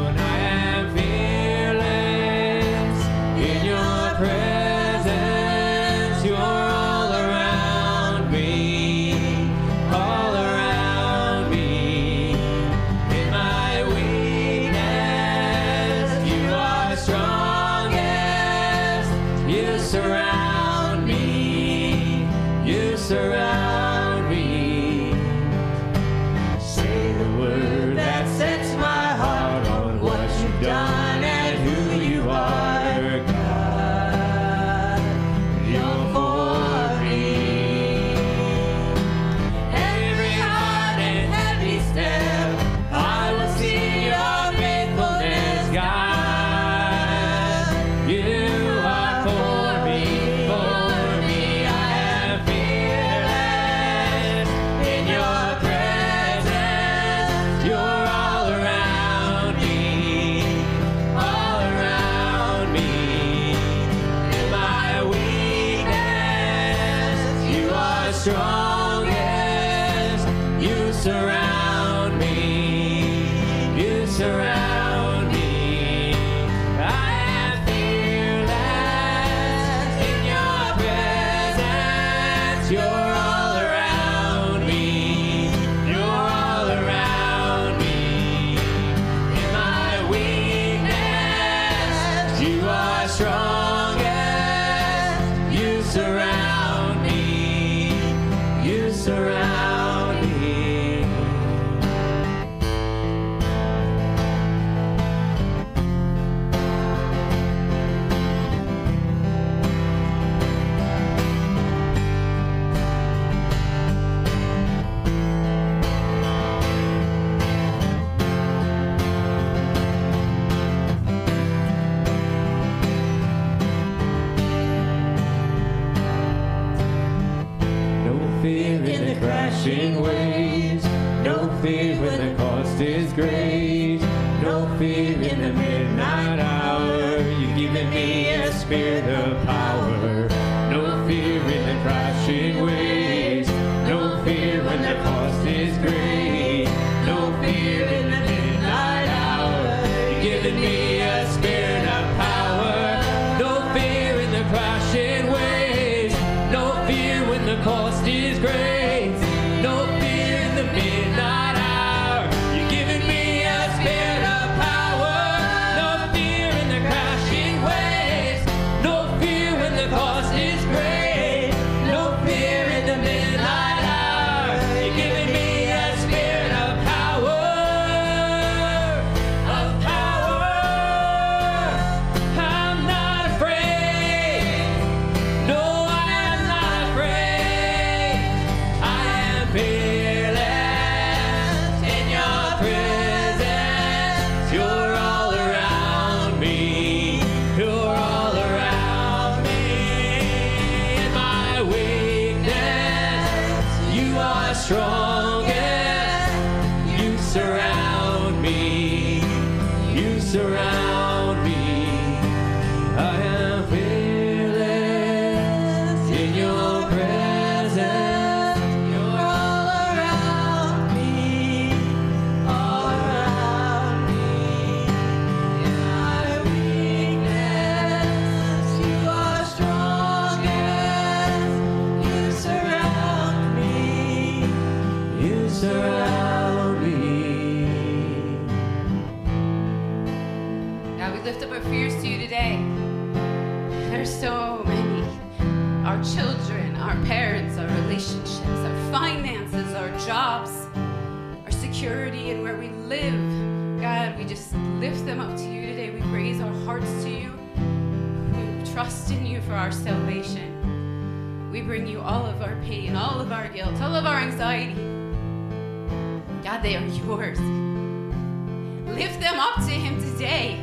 Presence, you're all around me, all around me. In my weakness, you are strongest. You surround me, you surround me. Say the word that sets my heart on what you've done and who you are. Strongest, you surround me, you surround me. I am fearless in your presence. You're all around me, you're all around me. In my weakness, you are strongest. You surround me. You surround me. Fear in the crashing waves, no fear when the cost is great, no fear in the midnight hour. You've given me a spirit of power. No fear in the crashing waves, no fear when the cost is great, no fear in the midnight hour. You've given me a spirit of power. No fear in the crashing waves, no fear when the cost is great. No fear in the midnight hour. You've given me a spirit of power. No fear in the crashing waves. No fear when the cost is great. No fear in the midnight hour. You've given me a spirit of power. Of power. I'm not afraid. No, I am not afraid. I am fearless in your presence. You're all around me. You're all around me. In my weakness, you are strongest. You surround me. You surround me. I am fearless in your presence. You're all around me, all around me. In my weakness, you are strongest. You surround me, There's so many. Our children, our parents, our relationships, our finances, our jobs, our security, and where we live. God, we just lift them up to you today. We raise our hearts to you. We trust in you for our salvation. We bring you all of our pain, all of our guilt, all of our anxiety. God, they are yours. Lift them up to him today.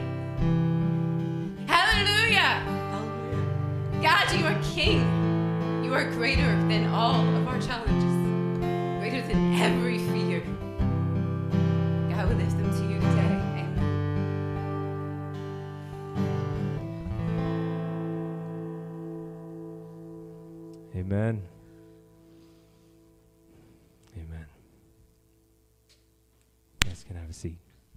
Hallelujah. God, you are King. You are greater than all of our challenges, greater than every fear. God, we lift them to you today. Amen. Amen. Amen. You guys can have a seat.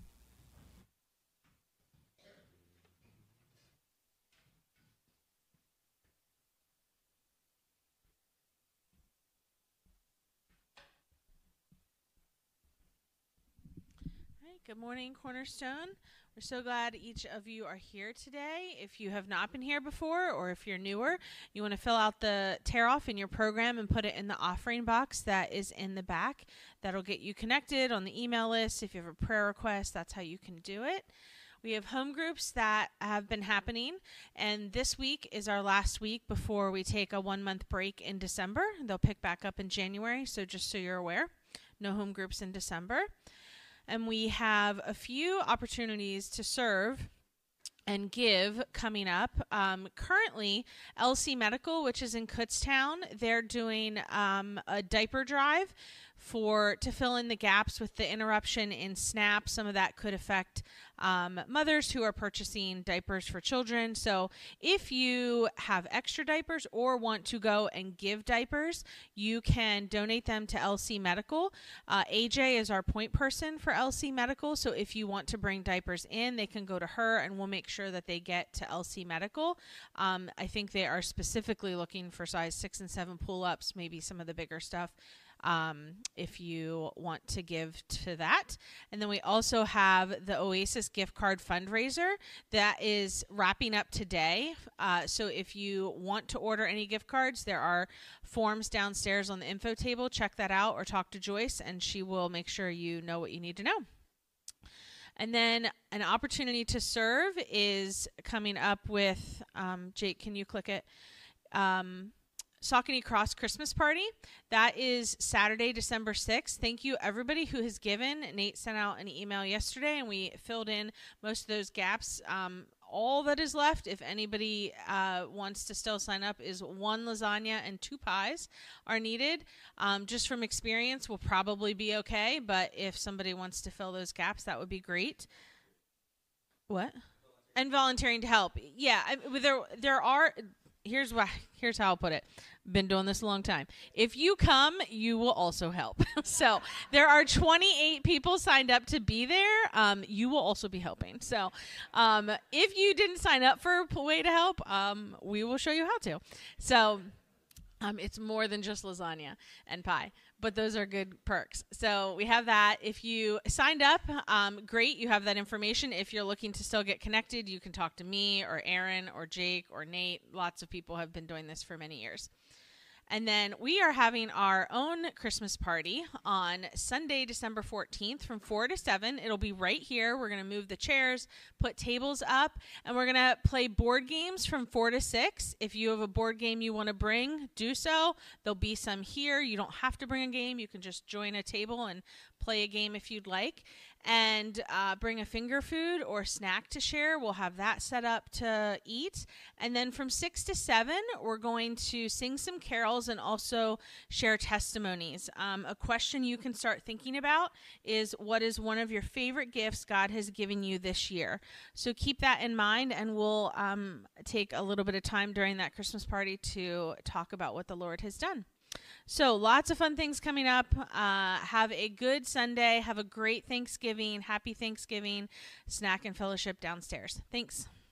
Good morning, Cornerstone. We're so glad each of you are here today. If you have not been here before, or if you're newer, you want to fill out the tear off in your program and put it in the offering box that is in the back. That'll get you connected on the email list. If you have a prayer request, that's how you can do it. We have home groups that have been happening, and this week is our last week before we take a one-month break in December. They'll pick back up in January, so just so you're aware, no home groups in December. And we have a few opportunities to serve and give coming up. Um, currently, L C Medical, which is in Kutztown, they're doing um, a diaper drive for to fill in the gaps with the interruption in SNAP. Some of that could affect um, mothers who are purchasing diapers for children. So if you have extra diapers or want to go and give diapers, you can donate them to L C Medical. Uh, A J is our point person for L C Medical. So if you want to bring diapers in, they can go to her and we'll make sure that they get to L C Medical. Um, I think they are specifically looking for size six and seven pull-ups, maybe some of the bigger stuff. Um, if you want to give to that. And then we also have the Oasis gift card fundraiser that is wrapping up today. Uh, so if you want to order any gift cards, there are forms downstairs on the info table. Check that out or talk to Joyce and she will make sure you know what you need to know. And then an opportunity to serve is coming up with, um, Jake, can you click it? Um, Saucony Cross Christmas Party. That is Saturday, December sixth. Thank you, everybody who has given. Nate sent out an email yesterday, and we filled in most of those gaps. Um, all that is left, if anybody uh, wants to still sign up, is one lasagna and two pies are needed. Um, just from experience, we'll probably be okay, but if somebody wants to fill those gaps, that would be great. What? And volunteering to help. Yeah, I, there there are... Here's why. Here's how I'll put it. Been doing this a long time. If you come, you will also help. So there are twenty-eight people signed up to be there. Um, you will also be helping. So um, if you didn't sign up for a way to help, um, we will show you how to. So um, it's more than just lasagna and pie, but those are good perks. So we have that. If you signed up, um, great. You have that information. If you're looking to still get connected, you can talk to me or Aaron or Jake or Nate. Lots of people have been doing this for many years. And then we are having our own Christmas party on Sunday, December fourteenth from four to seven. It'll be right here. We're going to move the chairs, put tables up, and we're going to play board games from four to six. If you have a board game you want to bring, do so. There'll be some here. You don't have to bring a game. You can just join a table and play a game if you'd like. And uh, bring a finger food or snack to share. We'll have that set up to eat. And then from six to seven, we're going to sing some carols and also share testimonies. Um, a question you can start thinking about is, what is one of your favorite gifts God has given you this year? So keep that in mind, and we'll um, take a little bit of time during that Christmas party to talk about what the Lord has done. So lots of fun things coming up. Uh, have a good Sunday. Have a great Thanksgiving. Happy Thanksgiving. Snack and fellowship downstairs. Thanks.